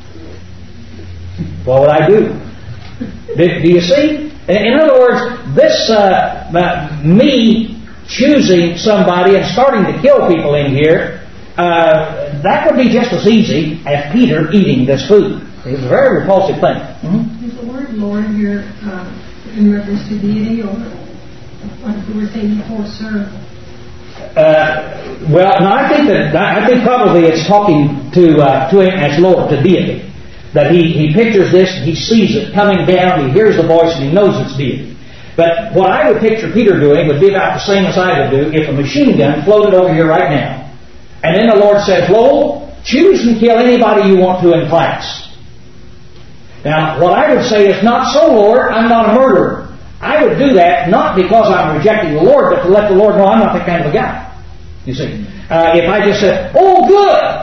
Speaker 1: What would I do? Do, do you see? In other words, this uh, me choosing somebody and starting to kill people in here, uh, that would be just as easy as Peter eating this food. It's a very repulsive thing. Mm-hmm.
Speaker 4: Is the word Lord here uh, in reference to deity, or like we were saying before, sir?
Speaker 1: Uh, well, no, I think that I think probably it's talking to uh, to him as Lord, to deity. That he, he pictures this, he sees it coming down, he hears the voice, and he knows it's deity. But what I would picture Peter doing would be about the same as I would do if a machine gun floated over here right now. And then the Lord says, "Lowell, choose and kill anybody you want to in class." Now, what I would say is, "Not so, Lord, I'm not a murderer." I would do that not because I'm rejecting the Lord, but to let the Lord know I'm not that kind of a guy. You see, uh, if I just said, "Oh, good,"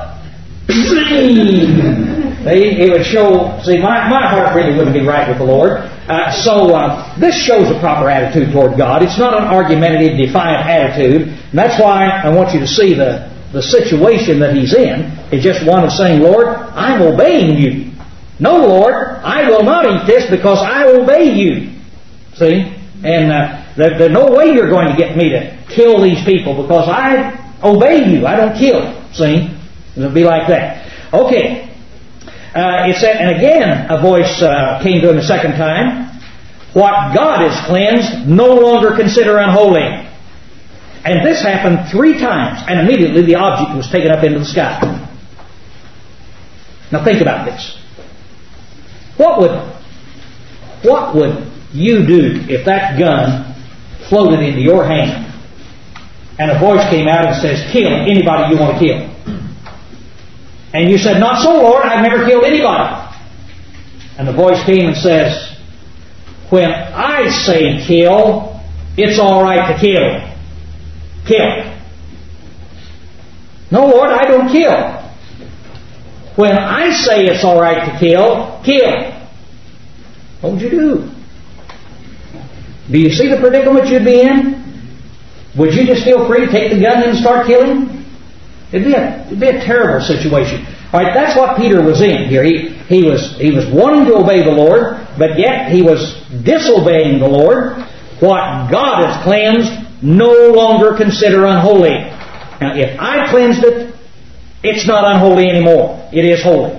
Speaker 1: it would show, see, my, my heart really wouldn't be right with the Lord. Uh, so uh, this shows a proper attitude toward God. It's not an argumentative, defiant attitude. And that's why I want you to see the, the situation that he's in. It's just one of saying, "Lord, I'm obeying you." "No, Lord, I will not eat this because I obey you." See? And uh, there, there's no way you're going to get me to kill these people because I obey you. I don't kill. See? It'll be like that. Okay. Uh, it said, and again a voice uh, came to him a second time. "What God has cleansed, no longer consider unholy." And this happened three times, and immediately the object was taken up into the sky. Now think about this. What would, what would you do if that gun floated into your hand and a voice came out and says, "Kill anybody you want to kill"? And you said, "Not so, Lord, I've never killed anybody." And the voice came and says, "When I say kill, it's all right to kill. Kill." "No, Lord, I don't kill." "When I say it's all right to kill, kill." What would you do? Do you see the predicament you'd be in? Would you just feel free to take the gun and start killing? It'd be a, it'd be a terrible situation. All right, that's what Peter was in here. He, he was he was wanting to obey the Lord, but yet he was disobeying the Lord. What God has cleansed, no longer consider unholy. Now, if I cleansed it, it's not unholy anymore. It is holy.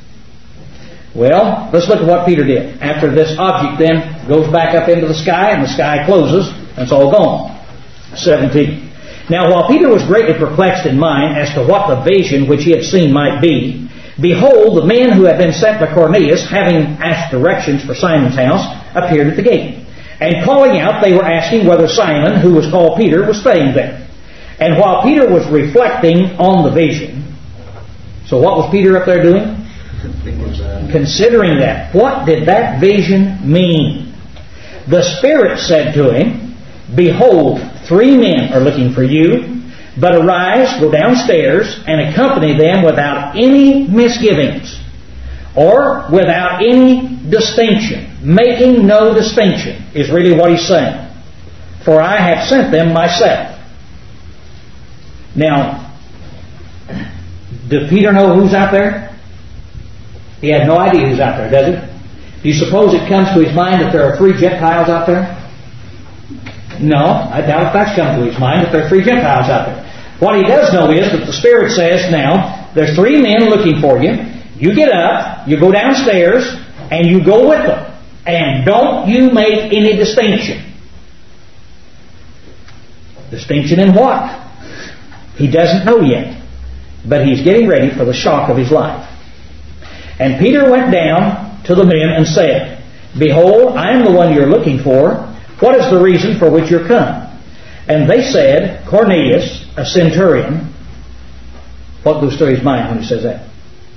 Speaker 1: Well, let's look at what Peter did. After this object then goes back up into the sky, and the sky closes, and it's all gone. seventeen. "Now while Peter was greatly perplexed in mind as to what the vision which he had seen might be, behold, the men who had been sent by Cornelius, having asked directions for Simon's house, appeared at the gate. And calling out, they were asking whether Simon, who was called Peter, was staying there. And while Peter was reflecting on the vision," so what was Peter up there doing? Considering that. What did that vision mean? "The Spirit said to him, Behold, three men are looking for you, but arise, go downstairs, and accompany them without any misgivings, or without any distinction." Making no distinction is really what he's saying. "For I have sent them myself." Now, does Peter know who's out there? He had no idea who's out there, does he? Do you suppose it comes to his mind that there are three Gentiles out there? No, I doubt if that's come to his mind, that there are three Gentiles out there. What he does know is that the Spirit says, now, there's three men looking for you. You get up, you go downstairs, and you go with them. And don't you make any distinction. Distinction in what? He doesn't know yet. But he's getting ready for the shock of his life. "And Peter went down to the men and said, Behold, I am the one you're looking for. What is the reason for which you're come? And they said, Cornelius, a centurion, What goes through his mind when he says that?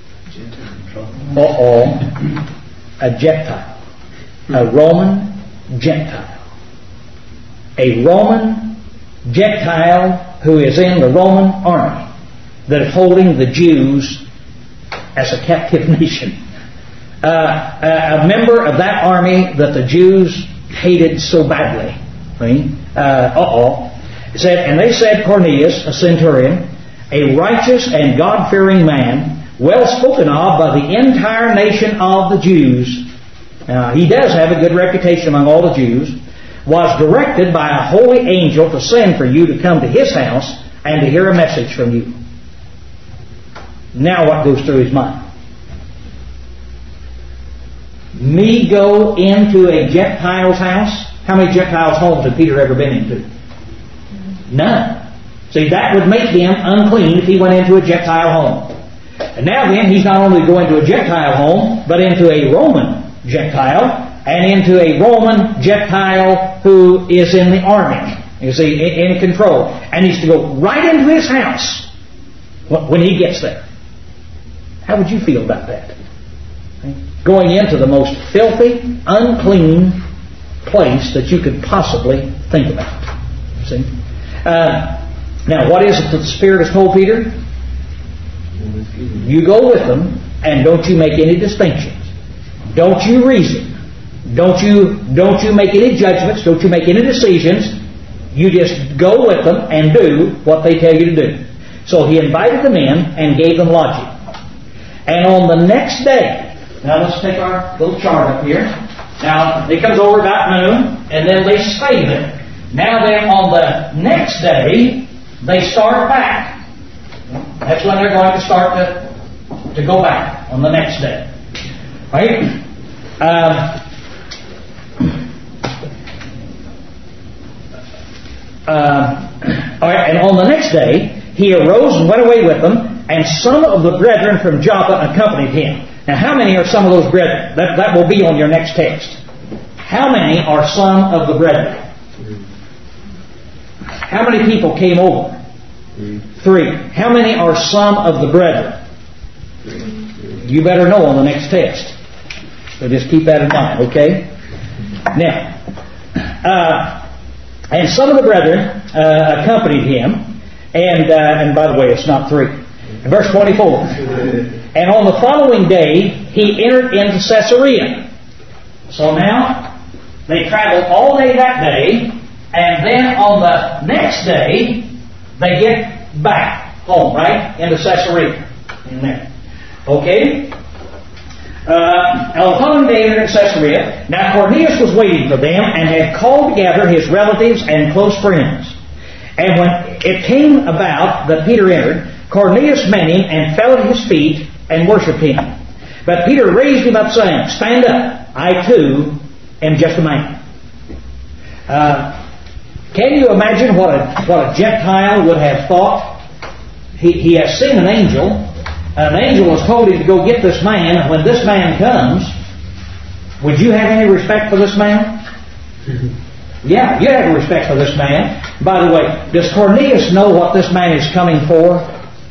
Speaker 1: Uh-oh. A Gentile. A Roman Gentile. A Roman Gentile who is in the Roman army that is holding the Jews as a captive nation. Uh, a member of that army that the Jews hated so badly. Right? Uh, uh-oh. It said, and they said, Cornelius, a centurion, a righteous and God-fearing man, well spoken of by the entire nation of the Jews. Now, he does have a good reputation among all the Jews. Was directed by a holy angel to send for you to come to his house and to hear a message from you. Now what goes through his mind? Me go into a Gentile's house? How many Gentiles' homes had Peter ever been into? None. See, that would make him unclean if he went into a Gentile home. And now then, he's not only going to a Gentile home, but into a Roman Gentile, and into a Roman Gentile who is in the army. You see, in, in control. And he's to go right into his house when he gets there. How would you feel about that? Going into the most filthy, unclean place that you could possibly think about. See? Uh, now, what is it that the Spirit has told Peter? You go with them, and don't you make any distinctions. Don't you reason. Don't you, don't you make any judgments. Don't you make any decisions. You just go with them and do what they tell you to do. So he invited them in and gave them lodging. And on the next day, now let's take our little chart up here. Now, it comes over about noon, and then they stay there. Now then, on the next day, they start back. That's when they're going to start to, to go back, on the next day. Right? Um, uh, all right, and on the next day, he arose and went away with them, and some of the brethren from Joppa accompanied him. Now, how many are some of those brethren? That, that will be on your next text. How many are some of the brethren? How many people came over? Three. Three. How many are some of the brethren? Three. You better know on the next test. So just keep that in mind, okay? Now, uh, and some of the brethren uh, accompanied him, and uh, and by the way, it's not three. In verse twenty-four. And on the following day, he entered into Caesarea. So now, they traveled all day that day, and then on the next day, they get back home, right? Into Caesarea. In there. Okay? Uh, on the following day, they entered Caesarea. Now, Cornelius was waiting for them and had called together his relatives and close friends. And when it came about that Peter entered, Cornelius met him and fell at his feet and worshipped him. But Peter raised him up, saying, Stand up, I too am just a man. Uh, can you imagine what a, what a Gentile would have thought? He, he has seen an angel. An angel has told him to go get this man. When this man comes, would you have any respect for this man? Yeah, you have respect for this man. By the way, does Cornelius know what this man is coming for?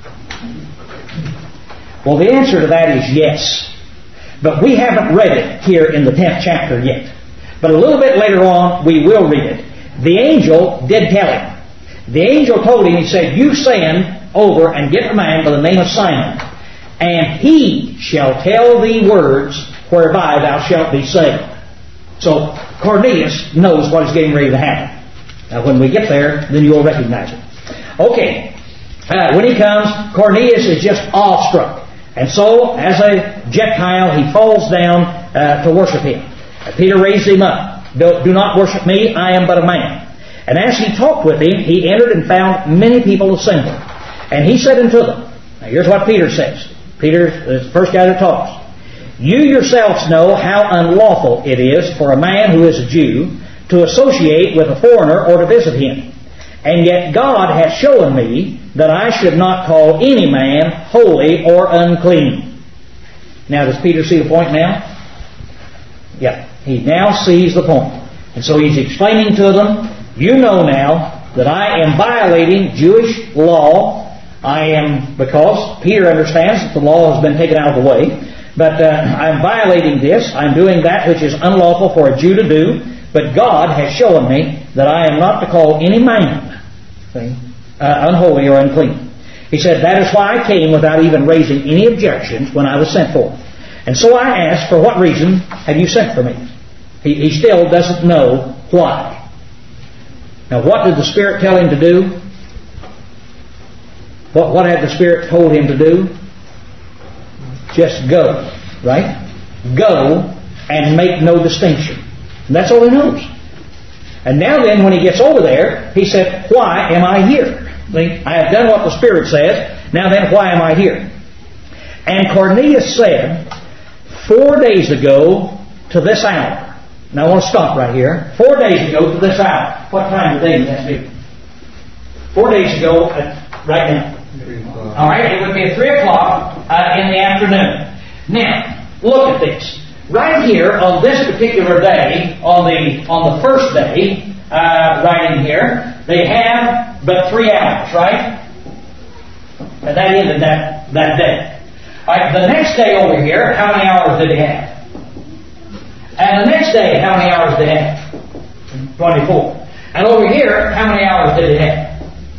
Speaker 1: Well, the answer to that is yes. But we haven't read it here in the tenth chapter yet. But a little bit later on, we will read it. The angel did tell him. The angel told him, he said, You send over and get a man by the name of Simon, and he shall tell thee words whereby thou shalt be saved. So Cornelius knows what is getting ready to happen. Now when we get there, then you'll recognize it. Okay. Uh, when he comes, Cornelius is just awestruck. And so, as a Gentile, he falls down uh, to worship him. Uh, Peter raised him up. Do, do not worship me, I am but a man. And as he talked with him, he entered and found many people assembled. And he said unto them, now here's what Peter says. Peter is the first guy that talks. You yourselves know how unlawful it is for a man who is a Jew to associate with a foreigner or to visit him. And yet God hath shown me that I should not call any man holy or unclean. Now, does Peter see the point now? Yeah, he now sees the point. And so he's explaining to them, you know now that I am violating Jewish law I am, because Peter understands that the law has been taken out of the way, but uh, I'm violating this. I'm doing that which is unlawful for a Jew to do, but God has shown me that I am not to call any man see, uh, unholy or unclean. He said, that is why I came without even raising any objections when I was sent for. And so I asked, for what reason have you sent for me? He, he still doesn't know why. Now, what did the Spirit tell him to do? What, what had the Spirit told him to do? Just go, right? Go and make no distinction. And that's all he knows. And now then, when he gets over there, he said, why am I here? See, I have done what the Spirit says. Now then, why am I here? And Cornelius said, four days ago to this hour. Now I want to stop right here. Four days ago to this hour. What time of day would that be? Four days ago, at, right now. All right, it would be at three o'clock uh, in the afternoon. Now, look at this. Right here on this particular day, on the on the first day, uh, right in here, they have but three hours, right? And that ended that that day. All right, the next day over here, how many hours did they have? And the next day, how many hours did they have? twenty-four. And over here, how many hours did they have?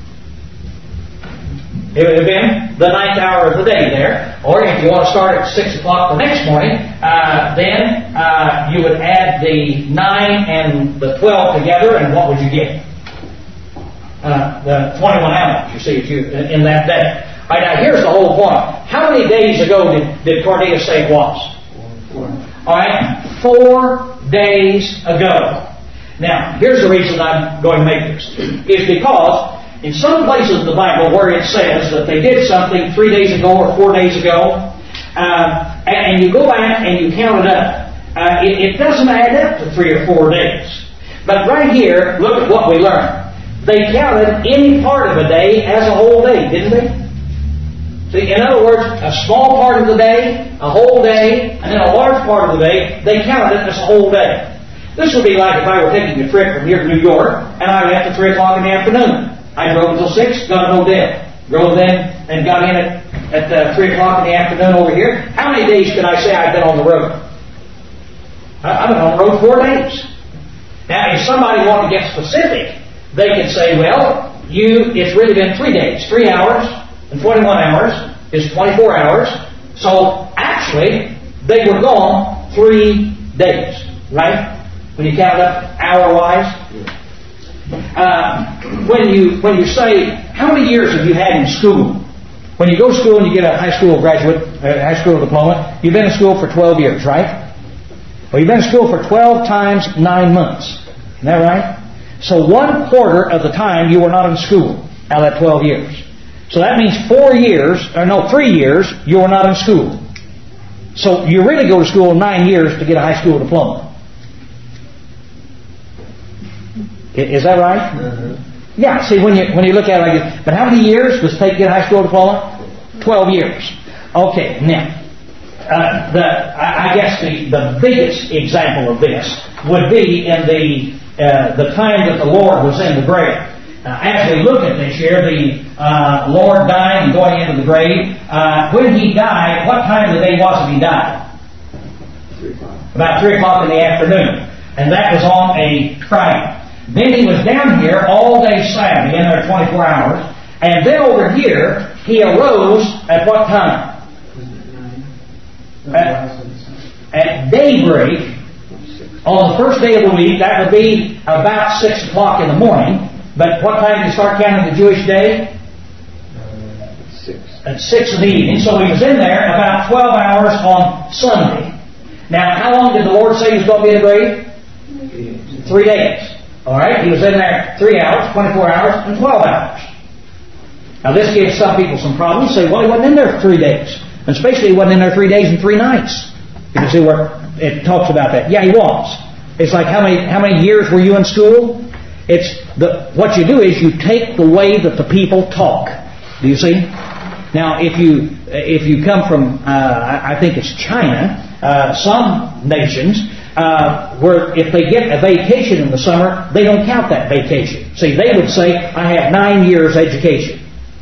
Speaker 1: It would have been the ninth hour of the day there. Or if you want to start at six o'clock the next morning, uh, then uh, you would add the nine and the twelve together, and what would you get? Uh, the twenty-one hours, you see, if you, in that day. All right, now here's the whole point. How many days ago did, did Cornelius say it was? Four. All right, four days ago. Now, here's the reason I'm going to make this. Is because in some places in the Bible where it says that they did something three days ago or four days ago, uh, and, and you go back and you count it up, uh, it, it doesn't add up to three or four days. But right here, look at what we learned. They counted any part of a day as a whole day, didn't they? See, in other words, a small part of the day, a whole day, and then a large part of the day, they counted it as a whole day. This would be like if I were taking a trip from here to New York, and I left at three o'clock in the afternoon. I drove until six, got an hotel. Drove then and got in at, at uh, three o'clock in the afternoon over here. How many days could I say I've been on the road? I, I've been on the road four days. Now, if somebody wanted to get specific, they could say, well, you it's really been three days. Three hours and twenty-one hours is twenty-four hours. So, actually, they were gone three days. Right? When you count it up hour-wise. Uh, when you when you say, how many years have you had in school? When you go to school and you get a high school graduate, uh, high school diploma, you've been in school for twelve years, right? Well, you've been in school for twelve times nine months. Isn't that right? So one quarter of the time you were not in school out of that twelve years. So that means four years, or no, three years, you were not in school. So you really go to school nine years to get a high school diploma. Is that right? Mm-hmm. Yeah, see, when you when you look at it like this. But how many years does it take to get a high school diploma? Twelve years. Okay, now, uh, the I, I guess the, the biggest example of this would be in the uh, the time that the Lord was in the grave. Uh, as we look at this here, the uh, Lord dying and going into the grave, uh, when He died, what time of the day was it He died? Three o'clock. About three o'clock in the afternoon. And that was on a Friday. Then He was down here all day Saturday, in there twenty-four hours. And then over here, He arose at what time? At, at daybreak. On the first day of the week, that would be about six o'clock in the morning. But what time did He start counting the Jewish day?
Speaker 3: Uh, six.
Speaker 1: At six in the evening. So He was in there about twelve hours on Sunday. Now, how long did the Lord say He was going to be in the grave? Three days. All right, He was in there three hours, twenty-four hours, and twelve hours. Now this gives some people some problems. Say, well, He wasn't in there for three days. And especially He wasn't in there three days and three nights. You can see where it talks about that. Yeah, He was. It's like, how many how many years were you in school? It's the what you do is you take the way that the people talk. Do you see? Now, if you if you come from, uh, I think it's China, uh, some nations, Uh, where if they get a vacation in the summer, they don't count that vacation. See, they would say, I have nine years education.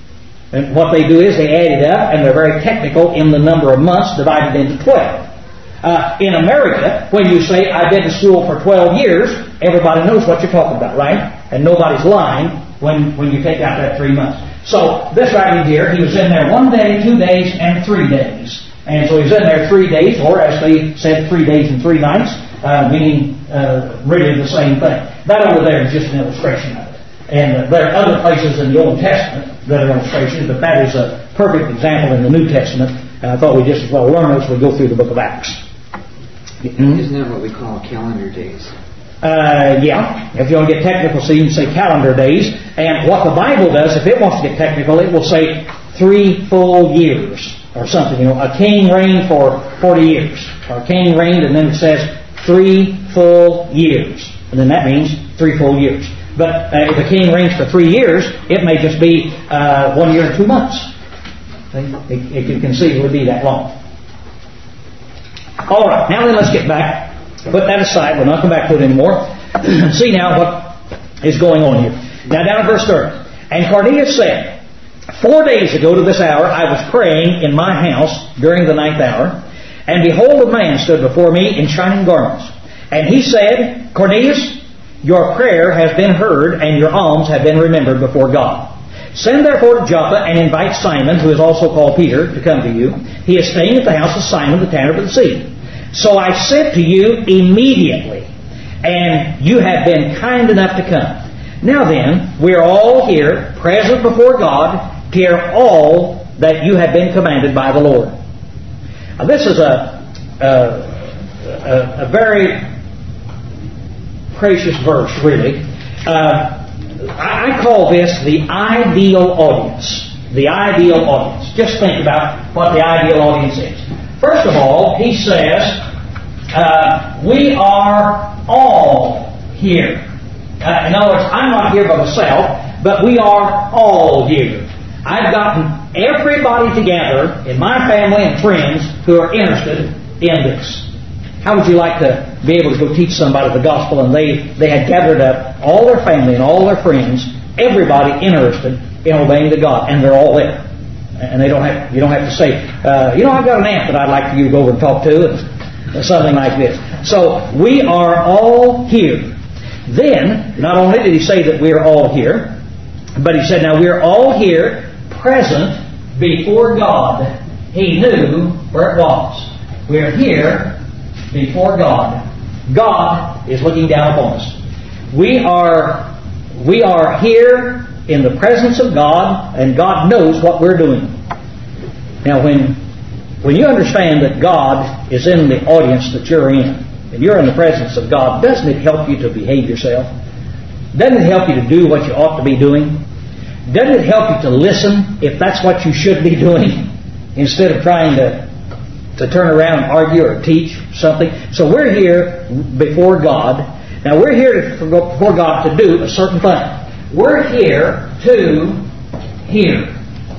Speaker 1: And what they do is they add it up, and they're very technical in the number of months divided into twelve. Uh, in America, when you say, I've been to school for twelve years, everybody knows what you're talking about, right? And nobody's lying when, when you take out that three months. So, this writing here, he was in there one day, two days, and three days. And so he was in there three days, or as they said, three days and three nights, uh, meaning uh, really the same thing. That over there is just an illustration of it. And uh, there are other places in the Old Testament that are illustrations, but that is a perfect example in the New Testament. And I thought we just as well learn as we go through the book of Acts.
Speaker 2: Mm-hmm. Isn't that what we call calendar days?
Speaker 1: Uh, yeah. If you want to get technical, so you can say calendar days. And what the Bible does, if it wants to get technical, it will say three full years or something. You know, a king reigned for forty years. Or a king reigned, and then it says three full years. And then that means three full years. But uh, if a king reigns for three years, it may just be uh, one year and two months. It, it can conceivably be that long. All right, now then let's get back. Put that aside. We'll not come back to it anymore. See now what is going on here. Now down in verse thirty. And Cornelius said, Four days ago to this hour I was praying in my house during the ninth hour, and behold, a man stood before me in shining garments. And he said, Cornelius, your prayer has been heard, and your alms have been remembered before God. Send therefore to Joppa, and invite Simon, who is also called Peter, to come to you. He is staying at the house of Simon, the tanner of the sea. So I sent to you immediately, and you have been kind enough to come. Now then, we are all here, present before God, to hear all that you have been commanded by the Lord. Now, this is a, a, a, a very precious verse, really. Uh, I, I call this the ideal audience. The ideal audience. Just think about what the ideal audience is. First of all, he says, uh, we are all here. Uh, in other words, I'm not here by myself, but we are all here. I've gotten everybody together in my family and friends who are interested in this. How would you like to be able to go teach somebody the gospel, and they, they had gathered up all their family and all their friends, everybody interested in obeying to God, and they're all there. And they don't have you don't have to say, uh, you know, I've got an aunt that I'd like for you to go over and talk to, and something like this. So we are all here. Then, not only did he say that we are all here, but he said, now we're all here, present before God. He knew where it was. We're here before God. God is looking down upon us. We are, we are here in the presence of God, and God knows what we're doing. Now, when, when you understand that God is in the audience that you're in, and you're in the presence of God, doesn't it help you to behave yourself? Doesn't it help you to do what you ought to be doing? Doesn't it help you to listen if that's what you should be doing, instead of trying to, to turn around and argue or teach something? So we're here before God. Now we're here before God to do a certain thing. We're here to hear.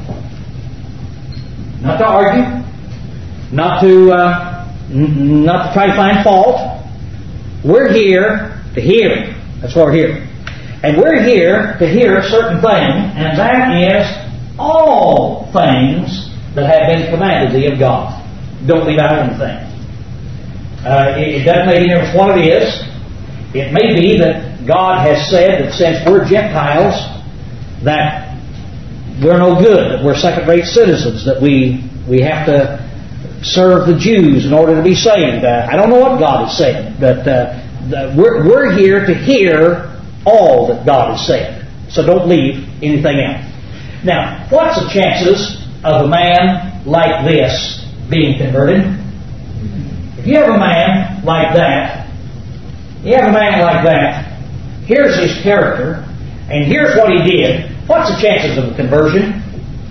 Speaker 1: Not to argue. Not to... Uh, Not to try to find fault. We're here to hear. That's what we're here. And we're here to hear a certain thing, and that is all things that have been commanded thee of God. Don't leave out anything. Uh, it, it doesn't make any difference what it is. It may be that God has said that since we're Gentiles, that we're no good, that we're second-rate citizens, that we we have to serve the Jews in order to be saved. Uh, I don't know what God has said, but uh, the, we're, we're here to hear all that God has said. So don't leave anything out. Now, what's the chances of a man like this being converted? If you have a man like that, you have a man like that, here's his character, and here's what he did. What's the chances of a conversion?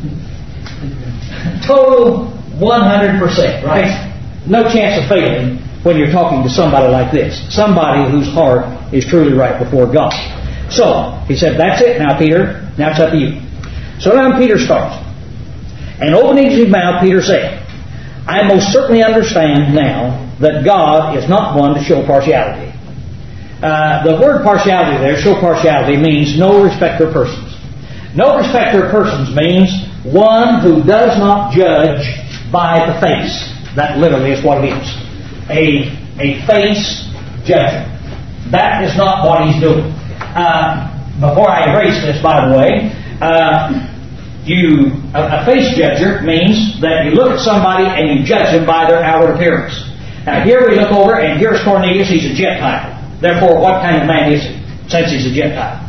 Speaker 1: Total one hundred percent, right? No chance of failing when you're talking to somebody like this. Somebody whose heart is truly right before God. So, he said, that's it now, Peter. Now it's up to you. So now Peter starts. And opening his mouth, Peter said, I most certainly understand now that God is not one to show partiality. Uh, the word partiality there, show partiality, means no respecter of persons. No respecter of persons means one who does not judge by the face. That literally is what it is. A, a face judger. That is not what he's doing. Uh, before I erase this, by the way, uh, you a, a face judger means that you look at somebody and you judge them by their outward appearance. Now here we look over, and here's Cornelius. He's a Gentile. Therefore, what kind of man is he? Since he's a Gentile.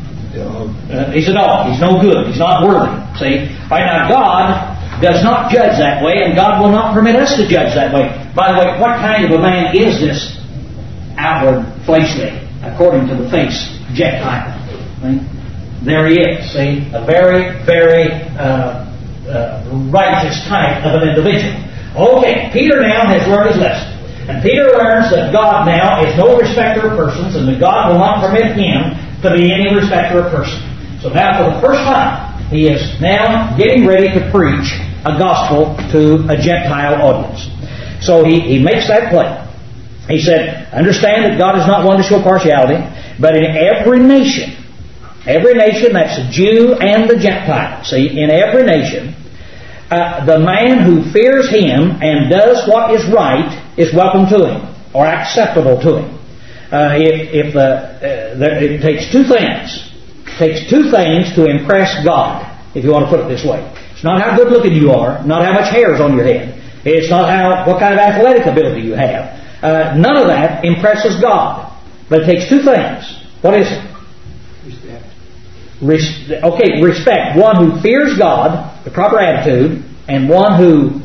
Speaker 1: Uh, he's a dog. He's no good. He's not worthy. See? Right now, God does not judge that way, and God will not permit us to judge that way. By the way, what kind of a man is this outward fleshly, according to the face, Gentile? See? There he is. See? A very, very uh, uh, righteous type of an individual. Okay, Peter now has learned his lesson. And Peter learns that God now is no respecter of persons, and that God will not permit him to be any respecter of person. So now for the first time, he is now getting ready to preach a gospel to a Gentile audience. So he, he makes that play. He said, understand that God is not one to show partiality, but in every nation, every nation, that's the Jew and the Gentile, see, in every nation, uh, the man who fears him and does what is right is welcome to him, or acceptable to him. Uh, if if uh, uh, there, it takes two things. It takes two things to impress God, if you want to put it this way. It's not how good looking you are, not how much hair is on your head. It's not how what kind of athletic ability you have. Uh, none of that impresses God. But it takes two things. What is it?
Speaker 2: Respect.
Speaker 1: Res- okay, respect. One who fears God, the proper attitude, and one who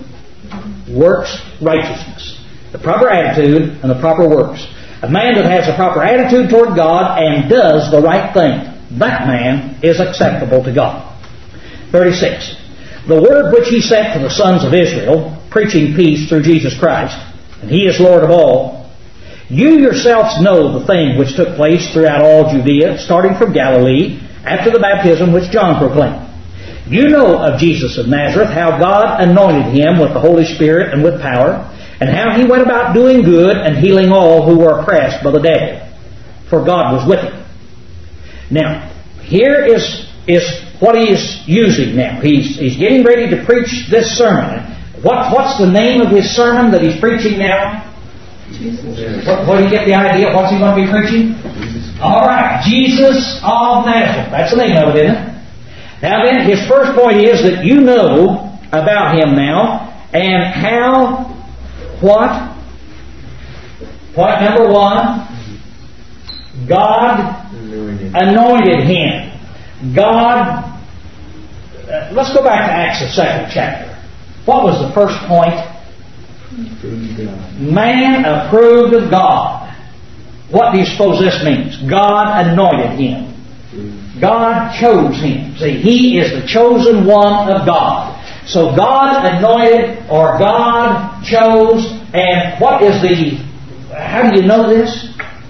Speaker 1: works righteousness. The proper attitude and the proper works. A man that has a proper attitude toward God and does the right thing, that man is acceptable to God. thirty-six. The word which he sent to the sons of Israel, preaching peace through Jesus Christ, and he is Lord of all. You yourselves know the thing which took place throughout all Judea, starting from Galilee, after the baptism which John proclaimed. You know of Jesus of Nazareth, how God anointed him with the Holy Spirit and with power, and how he went about doing good and healing all who were oppressed by the devil, for God was with him. Now, here is, is what he is using now. He's, he's getting ready to preach this sermon. What, what's the name of his sermon that he's preaching now? What, what do you get the idea? What's he going to be preaching? All right, Jesus of Nazareth. That's the name of it, isn't it? Now then, his first point is that you know about him now, and how, what? Point number one, God anointed him. God, uh, let's go back to Acts, the second chapter. What was the first point? Man approved of God. What do you suppose this means? God anointed him. God chose him. See, he is the chosen one of God. So God anointed, or God chose, and what is the, how do you know this?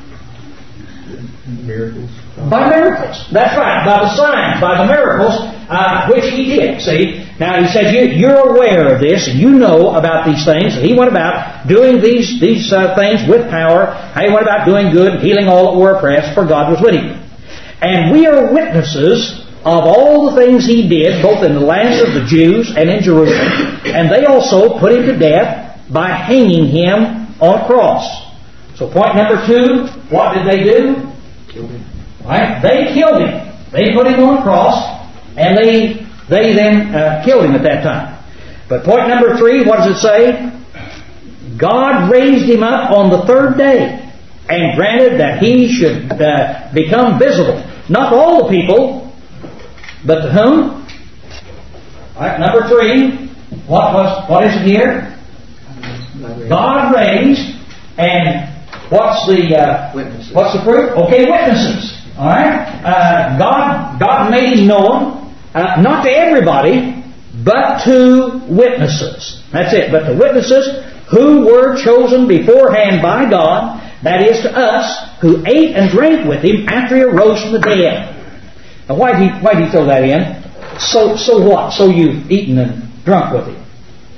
Speaker 3: Miracles.
Speaker 1: By miracles. That's right. By the signs, by the miracles, uh, which he did. See? Now he says, you, you're aware of this, and you know about these things. And he went about doing these, these uh, things with power. How he went about doing good, healing all that were oppressed, for God was with him. And we are witnesses of all the things he did, both in the lands of the Jews and in Jerusalem. And they also put him to death by hanging him on a cross. So point number two, what did they do?
Speaker 2: Killed him.
Speaker 1: Right? They killed him. They put him on a cross, and they they then uh, killed him at that time. But point number three, what does it say? God raised him up on the third day and granted that he should uh, become visible. Not to all the people, but to whom? Right, number three, what was what is it here? God raised, and what's the uh,
Speaker 2: Witnesses.
Speaker 1: what's the proof? Okay, witnesses. All right, uh, God God made him known, uh, not to everybody, but to witnesses. That's it. But to witnesses who were chosen beforehand by God. That is to us, who ate and drank with him after he arose from the dead. Now, why did he, why did he throw that in? So, so what? So you've eaten and drunk with him.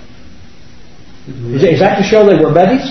Speaker 1: Is, is that to show they were buddies?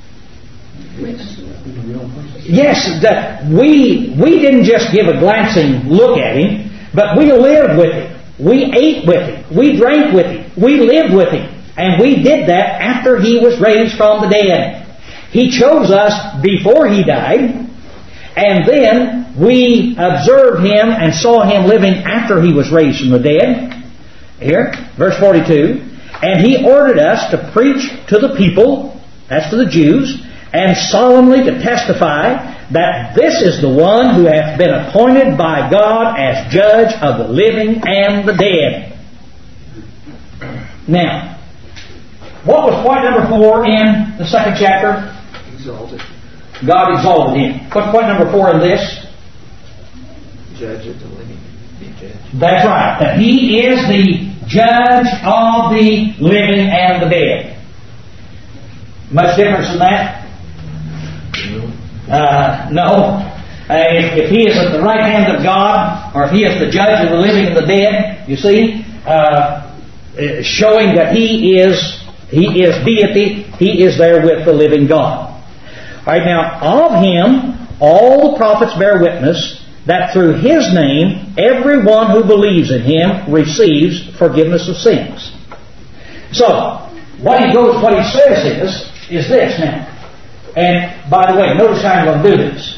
Speaker 1: Yes, that we we didn't just give a glancing look at him, but we lived with him. We ate with Him. We drank with Him. We lived with Him. And we did that after He was raised from the dead. He chose us before He died. And then we observed Him and saw Him living after He was raised from the dead. Here, verse forty-two. And He ordered us to preach to the people, that's to the Jews, and solemnly to testify that this is the one who hath been appointed by God as judge of the living and the dead. Now, what was point number four in the second chapter?
Speaker 2: Exalted.
Speaker 1: God exalted Him. What's point number four in this?
Speaker 2: Judge of the living and judge.
Speaker 1: That's right. That He is the judge of the living and the dead. Much difference in that? Uh, no. Uh, if, if He is at the right hand of God, or if He is the judge of the living and the dead, you see, uh, showing that He is He is deity, He is there with the living God. All right, now, of Him all the prophets bear witness that through His name everyone who believes in Him receives forgiveness of sins. So, what he goes, what he says is, is this now. And by the way, notice how I'm going to do this.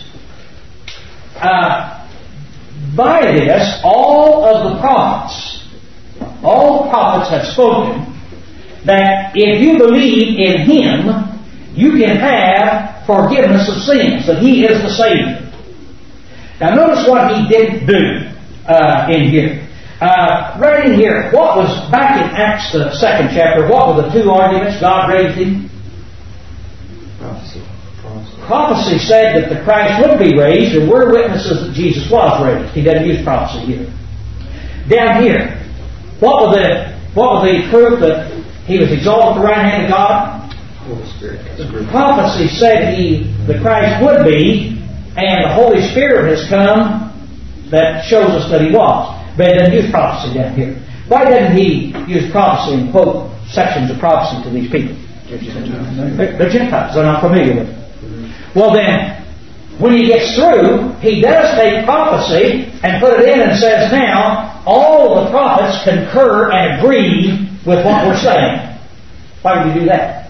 Speaker 1: Uh, by this, all of the prophets, all the prophets have spoken that if you believe in Him, you can have forgiveness of sins, that He is the Savior. Now notice what He didn't do uh, in here. Uh, right in here, what was, back in Acts the second chapter, what were the two arguments God raised Him?
Speaker 2: Prophecy. Prophecy.
Speaker 1: Prophecy said that the Christ would be raised, and we're witnesses that Jesus was raised. He doesn't use prophecy here. Down here, what was the what was the proof that He was exalted at the right hand of God?
Speaker 2: Holy Spirit.
Speaker 1: Prophecy said He, the Christ would be, and the Holy Spirit has come that shows us that He was. But He doesn't use prophecy down here. Why doesn't He use prophecy and quote sections of prophecy to these people? They're, they're Gentiles. They're not familiar with it. Well then, when He gets through, He does take prophecy and put it in and says, now, all the prophets concur and agree with what we're saying. Why would He do that?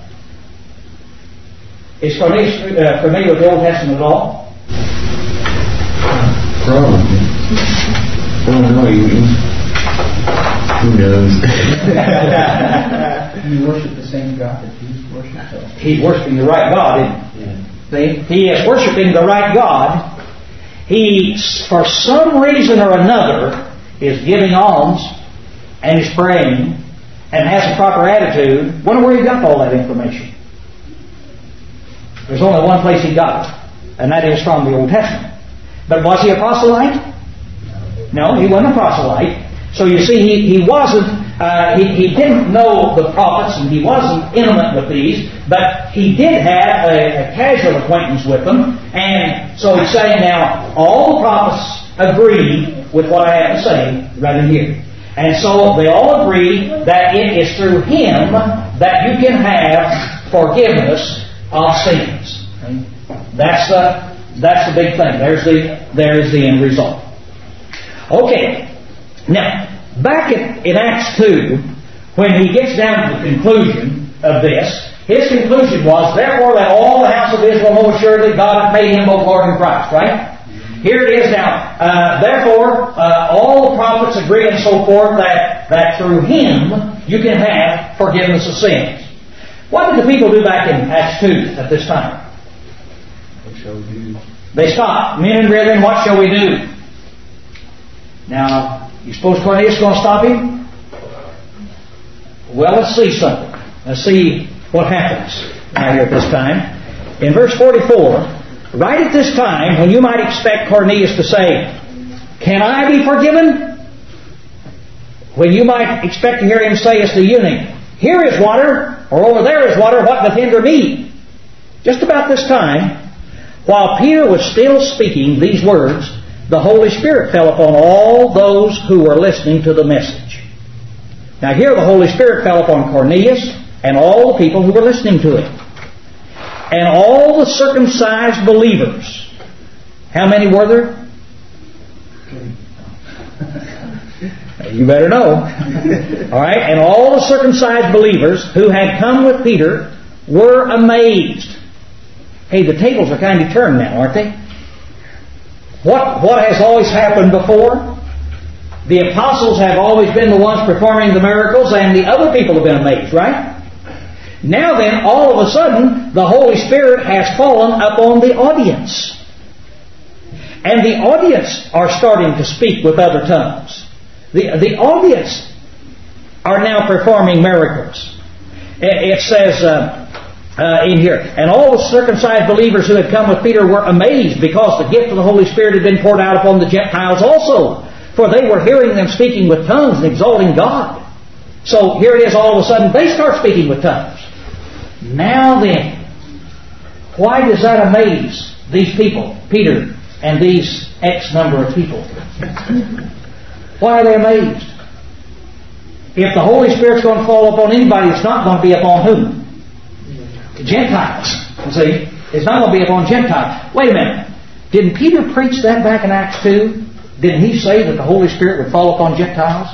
Speaker 1: Is Cornelius uh, familiar with the Old Testament at all?
Speaker 3: Probably. Oh no, you who knows?
Speaker 6: You worship the same God that Jesus worshipped. So.
Speaker 1: He's worshiping the right God, isn't he?
Speaker 6: Yeah.
Speaker 1: See? He is worshiping the right God. He, for some reason or another, is giving alms and is praying and has a proper attitude. Wonder where he got all that information. There's only one place he got it, and that is from the Old Testament. But was he a proselyte? No, he wasn't a proselyte. So you see, he, he wasn't, uh, he, he didn't know the prophets, and he wasn't intimate with these, but he did have a, a casual acquaintance with them. And so he's saying now, all the prophets agree with what I have to say right in here. And so they all agree that it is through Him that you can have forgiveness of sins. That's the that's the big thing. There's the there's the end result. Okay. Now, back in, in Acts two, when he gets down to the conclusion of this, his conclusion was, therefore let all the house of Israel know assuredly God hath made Him both Lord and Christ. Right? Here it is now. Uh, therefore, uh, all the prophets agree and so forth that, that through Him you can have forgiveness of sins. What did the people do back in Acts two at this time?
Speaker 3: What shall we do?
Speaker 1: They stopped. Men and brethren, what shall we do? Now, you suppose Cornelius is going to stop him? Well, let's see something. Let's see what happens now here at this time. In verse forty-four, right at this time, when you might expect Cornelius to say, can I be forgiven? When you might expect to hear him say as the eunuch, here is water, or over there is water, what doth hinder me? Just about this time, while Peter was still speaking these words, the Holy Spirit fell upon all those who were listening to the message. Now here the Holy Spirit fell upon Cornelius and all the people who were listening to him. And all the circumcised believers. How many were there? You better know. All right? And all the circumcised believers who had come with Peter were amazed. Hey, the tables are kind of turned now, aren't they? What, what has always happened before? The apostles have always been the ones performing the miracles, and the other people have been amazed, right? Now then, all of a sudden, the Holy Spirit has fallen upon the audience. And the audience are starting to speak with other tongues. The, the audience are now performing miracles. It says uh, uh, in here, and all the circumcised believers who had come with Peter were amazed because the gift of the Holy Spirit had been poured out upon the Gentiles also. For they were hearing them speaking with tongues and exalting God. So here it is, all of a sudden they start speaking with tongues. Now then, why does that amaze these people, Peter and these X number of people? Why are they amazed? If the Holy Spirit's going to fall upon anybody, it's not going to be upon whom? Gentiles. See? It's not going to be upon Gentiles. Wait a minute. Didn't Peter preach that back in Acts two? Didn't he say that the Holy Spirit would fall upon Gentiles?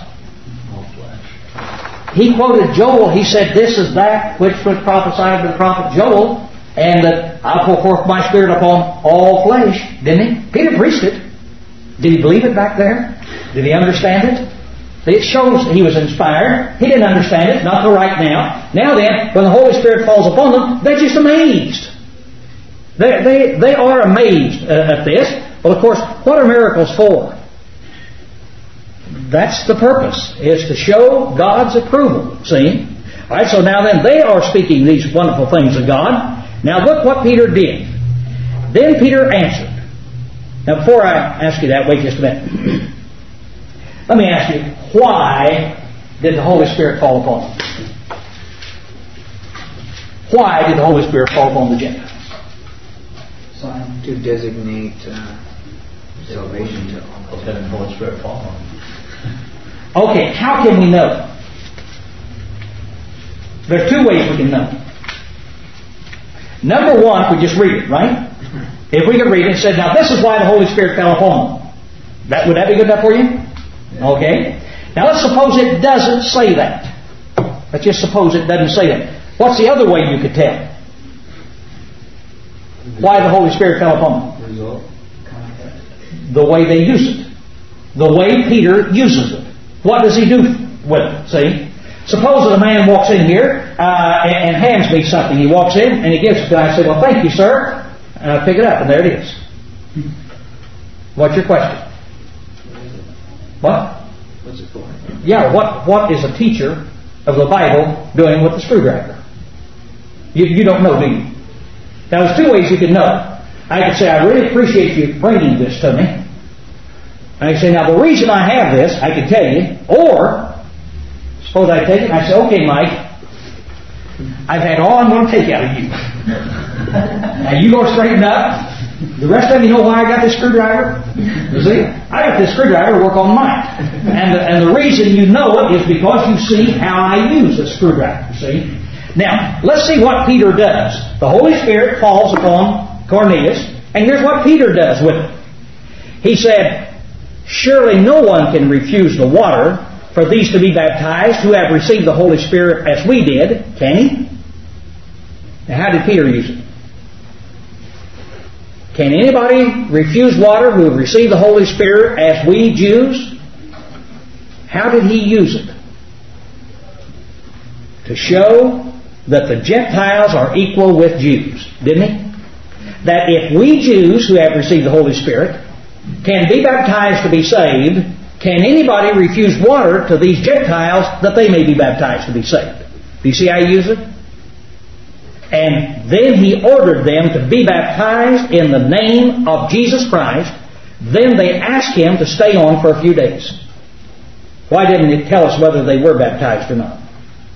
Speaker 1: He quoted Joel. He said, this is that which was prophesied by the prophet Joel, and that I'll pour forth my Spirit upon all flesh. Didn't he? Peter preached it. Did he believe it back there? Did he understand it? It shows he was inspired. He didn't understand it, not till right now. Now then, when the Holy Spirit falls upon them, they're just amazed. They, they, they are amazed uh, at this. Well, of course, what are miracles for? That's the purpose, is to show God's approval. See? All right, so now then, they are speaking these wonderful things of God. Now look what Peter did. Then Peter answered. Now before I ask you that, wait just a minute. Let me ask you, why did the Holy Spirit fall upon them? Why did the Holy Spirit fall upon the Gentiles?
Speaker 2: To designate uh, salvation to all.
Speaker 5: Of having the Holy Spirit fall on them.
Speaker 1: Okay, how can we know? There are two ways we can know. Number one, if we just read it, right? If we could read it and said, now this is why the Holy Spirit fell upon them. That, would that be good enough for you? Okay. Now let's suppose it doesn't say that. Let's just suppose it doesn't say that. What's the other way you could tell why the Holy Spirit fell upon them?
Speaker 3: Result.
Speaker 1: The way they use it. The way Peter uses it. What does he do with it? See? Suppose that a man walks in here uh, and, and hands me something. He walks in and he gives it to me. I say, well, thank you, sir. And I pick it up and there it is. What's your question? What?
Speaker 2: What's it for?
Speaker 1: Yeah, what, what is a teacher of the Bible doing with the screwdriver? You, you don't know, do you? Now, there's two ways you can know. I could say, I really appreciate you bringing this to me. And I say, now the reason I have this, I can tell you. Or, suppose I take it and I say, okay, Mike, I've had all I'm going to take out of you. Now you go straighten up. The rest of you know why I got this screwdriver? You see? I got this screwdriver to work on mine. And the, and the reason you know it is because you see how I use the screwdriver. See? Now, let's see what Peter does. The Holy Spirit falls upon Cornelius, and here's what Peter does with it. He said, surely no one can refuse the water for these to be baptized who have received the Holy Spirit as we did, can he? Now, how did Peter use it? Can anybody refuse water who have received the Holy Spirit as we Jews? How did he use it? To show that the Gentiles are equal with Jews, didn't he? That if we Jews who have received the Holy Spirit can be baptized to be saved, can anybody refuse water to these Gentiles that they may be baptized to be saved? Do you see how he used it? And then he ordered them to be baptized in the name of Jesus Christ. Then they asked him to stay on for a few days. Why didn't it tell us whether they were baptized or not?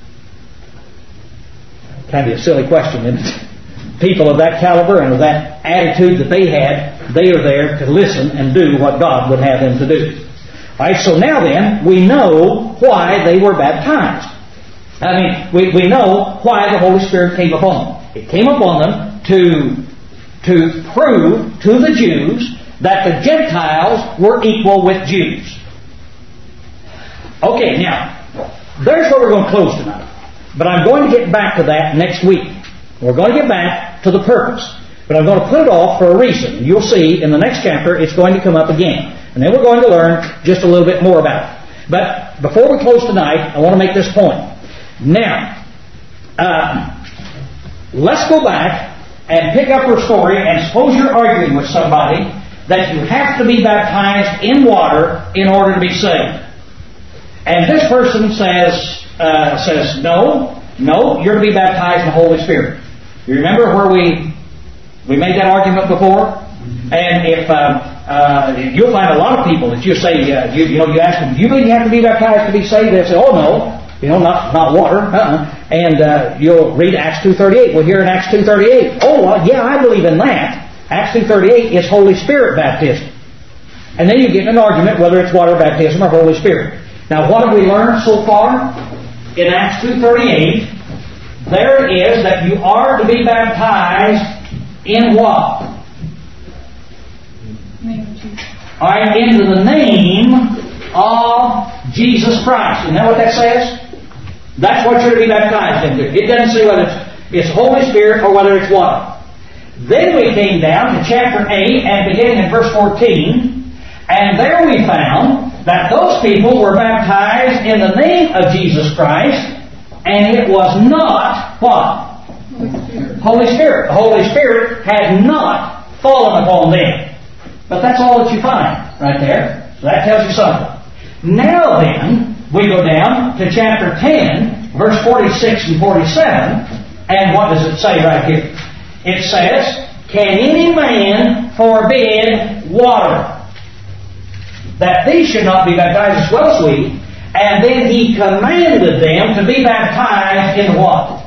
Speaker 1: Kind of a silly question, isn't it? People of that caliber and of that attitude that they had, they are there to listen and do what God would have them to do. All right, so now then, we know why they were baptized. I mean, we, we know why the Holy Spirit came upon them. It came upon them to, to prove to the Jews that the Gentiles were equal with Jews. Okay, now, there's where we're going to close tonight. But I'm going to get back to that next week. We're going to get back to the purpose. But I'm going to put it off for a reason. You'll see in the next chapter it's going to come up again. And then we're going to learn just a little bit more about it. But before we close tonight, I want to make this point. Now, uh, let's go back and pick up your story, and suppose you're arguing with somebody that you have to be baptized in water in order to be saved. And this person says, uh, says, no, no, you're to be baptized in the Holy Spirit. You remember where we we made that argument before? And if uh, uh, you'll find a lot of people that you say, uh, you, you know, you ask them, do you believe you have to be baptized to be saved? They say, oh no, you know, not not water. Uh-uh. And uh, you'll read Acts two thirty-eight. Well, here in Acts two thirty-eight, oh well, yeah, I believe in that. Acts two thirty-eight is Holy Spirit baptism. And then you get in an argument whether it's water baptism or Holy Spirit. Now, what have we learned so far? In Acts two thirty-eight, there is that you are to be baptized in what? All right, into the name of Jesus Christ. Isn't that what that says? That's what you're to be baptized into. It doesn't say whether it's Holy Spirit or whether it's water. Then we came down to chapter eight and beginning in verse fourteen, and there we found that those people were baptized in the name of Jesus Christ, and it was not what? Holy Spirit. The Holy Spirit had not fallen upon them. But that's all that you find right there. So that tells you something. Now then, we go down to chapter ten, verse forty-six and forty-seven, and what does it say right here? It says, can any man forbid water, that these should not be baptized as well as we? And then he commanded them to be baptized in what?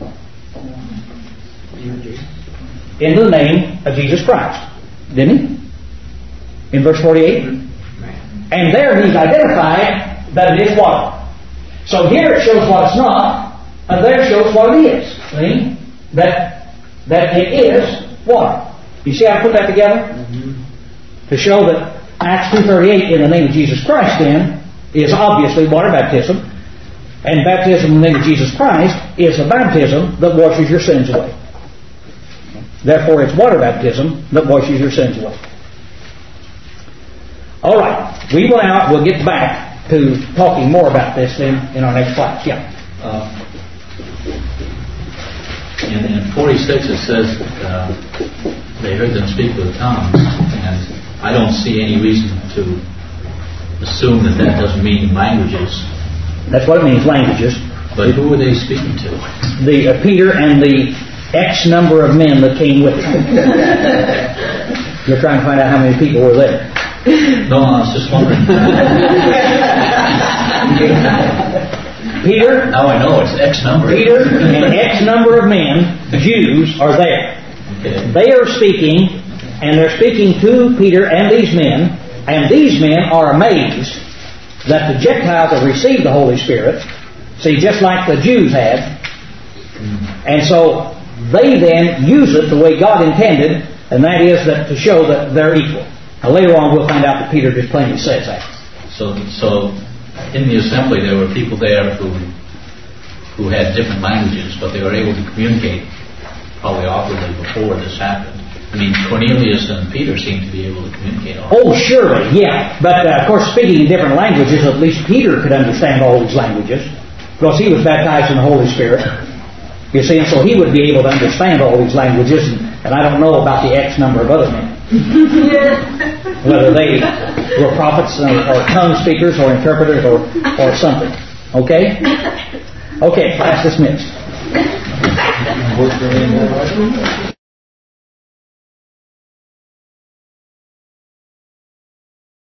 Speaker 1: In the name of Jesus Christ. Didn't he? In verse forty-eight. And there he's identified that it is water. So here it shows what it's not, and there it shows what it is. See? That, that it is water. You see how I put that together? Mm-hmm. To show that Acts two thirty-eight in the name of Jesus Christ then is obviously water baptism, and baptism in the name of Jesus Christ is a baptism that washes your sins away. Therefore it's water baptism that washes your sins away. Alright, we will out, we'll get back to talking more about this then in our next class. Yeah.
Speaker 5: Uh, in, in forty-six it says uh, they heard them speak with tongues, and I don't see any reason to assume that that doesn't mean languages.
Speaker 1: That's what it means, languages.
Speaker 5: But who were they speaking to? The
Speaker 1: uh, Peter and the X number of men that came with him. You're trying to find out how many people were there.
Speaker 5: No, I was just wondering.
Speaker 1: Peter.
Speaker 5: Now I know it's X number.
Speaker 1: Peter and X number of men, Jews, are there.
Speaker 5: Okay.
Speaker 1: They are speaking, and they're speaking to Peter and these men, and these men are amazed that the Gentiles have received the Holy Spirit. See, just like the Jews had. And so they then use it the way God intended, and that is that to show that they're equal. Now later on we'll find out that Peter just plainly says that.
Speaker 5: So, so in the assembly there were people there who who had different languages, but they were able to communicate probably awkwardly before this happened. I mean, Cornelius and Peter seemed to be able to communicate all.
Speaker 1: Oh, surely, yeah. But uh, of course, speaking in different languages, at least Peter could understand all these languages, because he was baptized in the Holy Spirit. You see, and so he would be able to understand all these languages, and, and I don't know about the X number of other men. Whether they were prophets or, or tongue speakers or interpreters or, or something. Okay? Okay, class dismissed.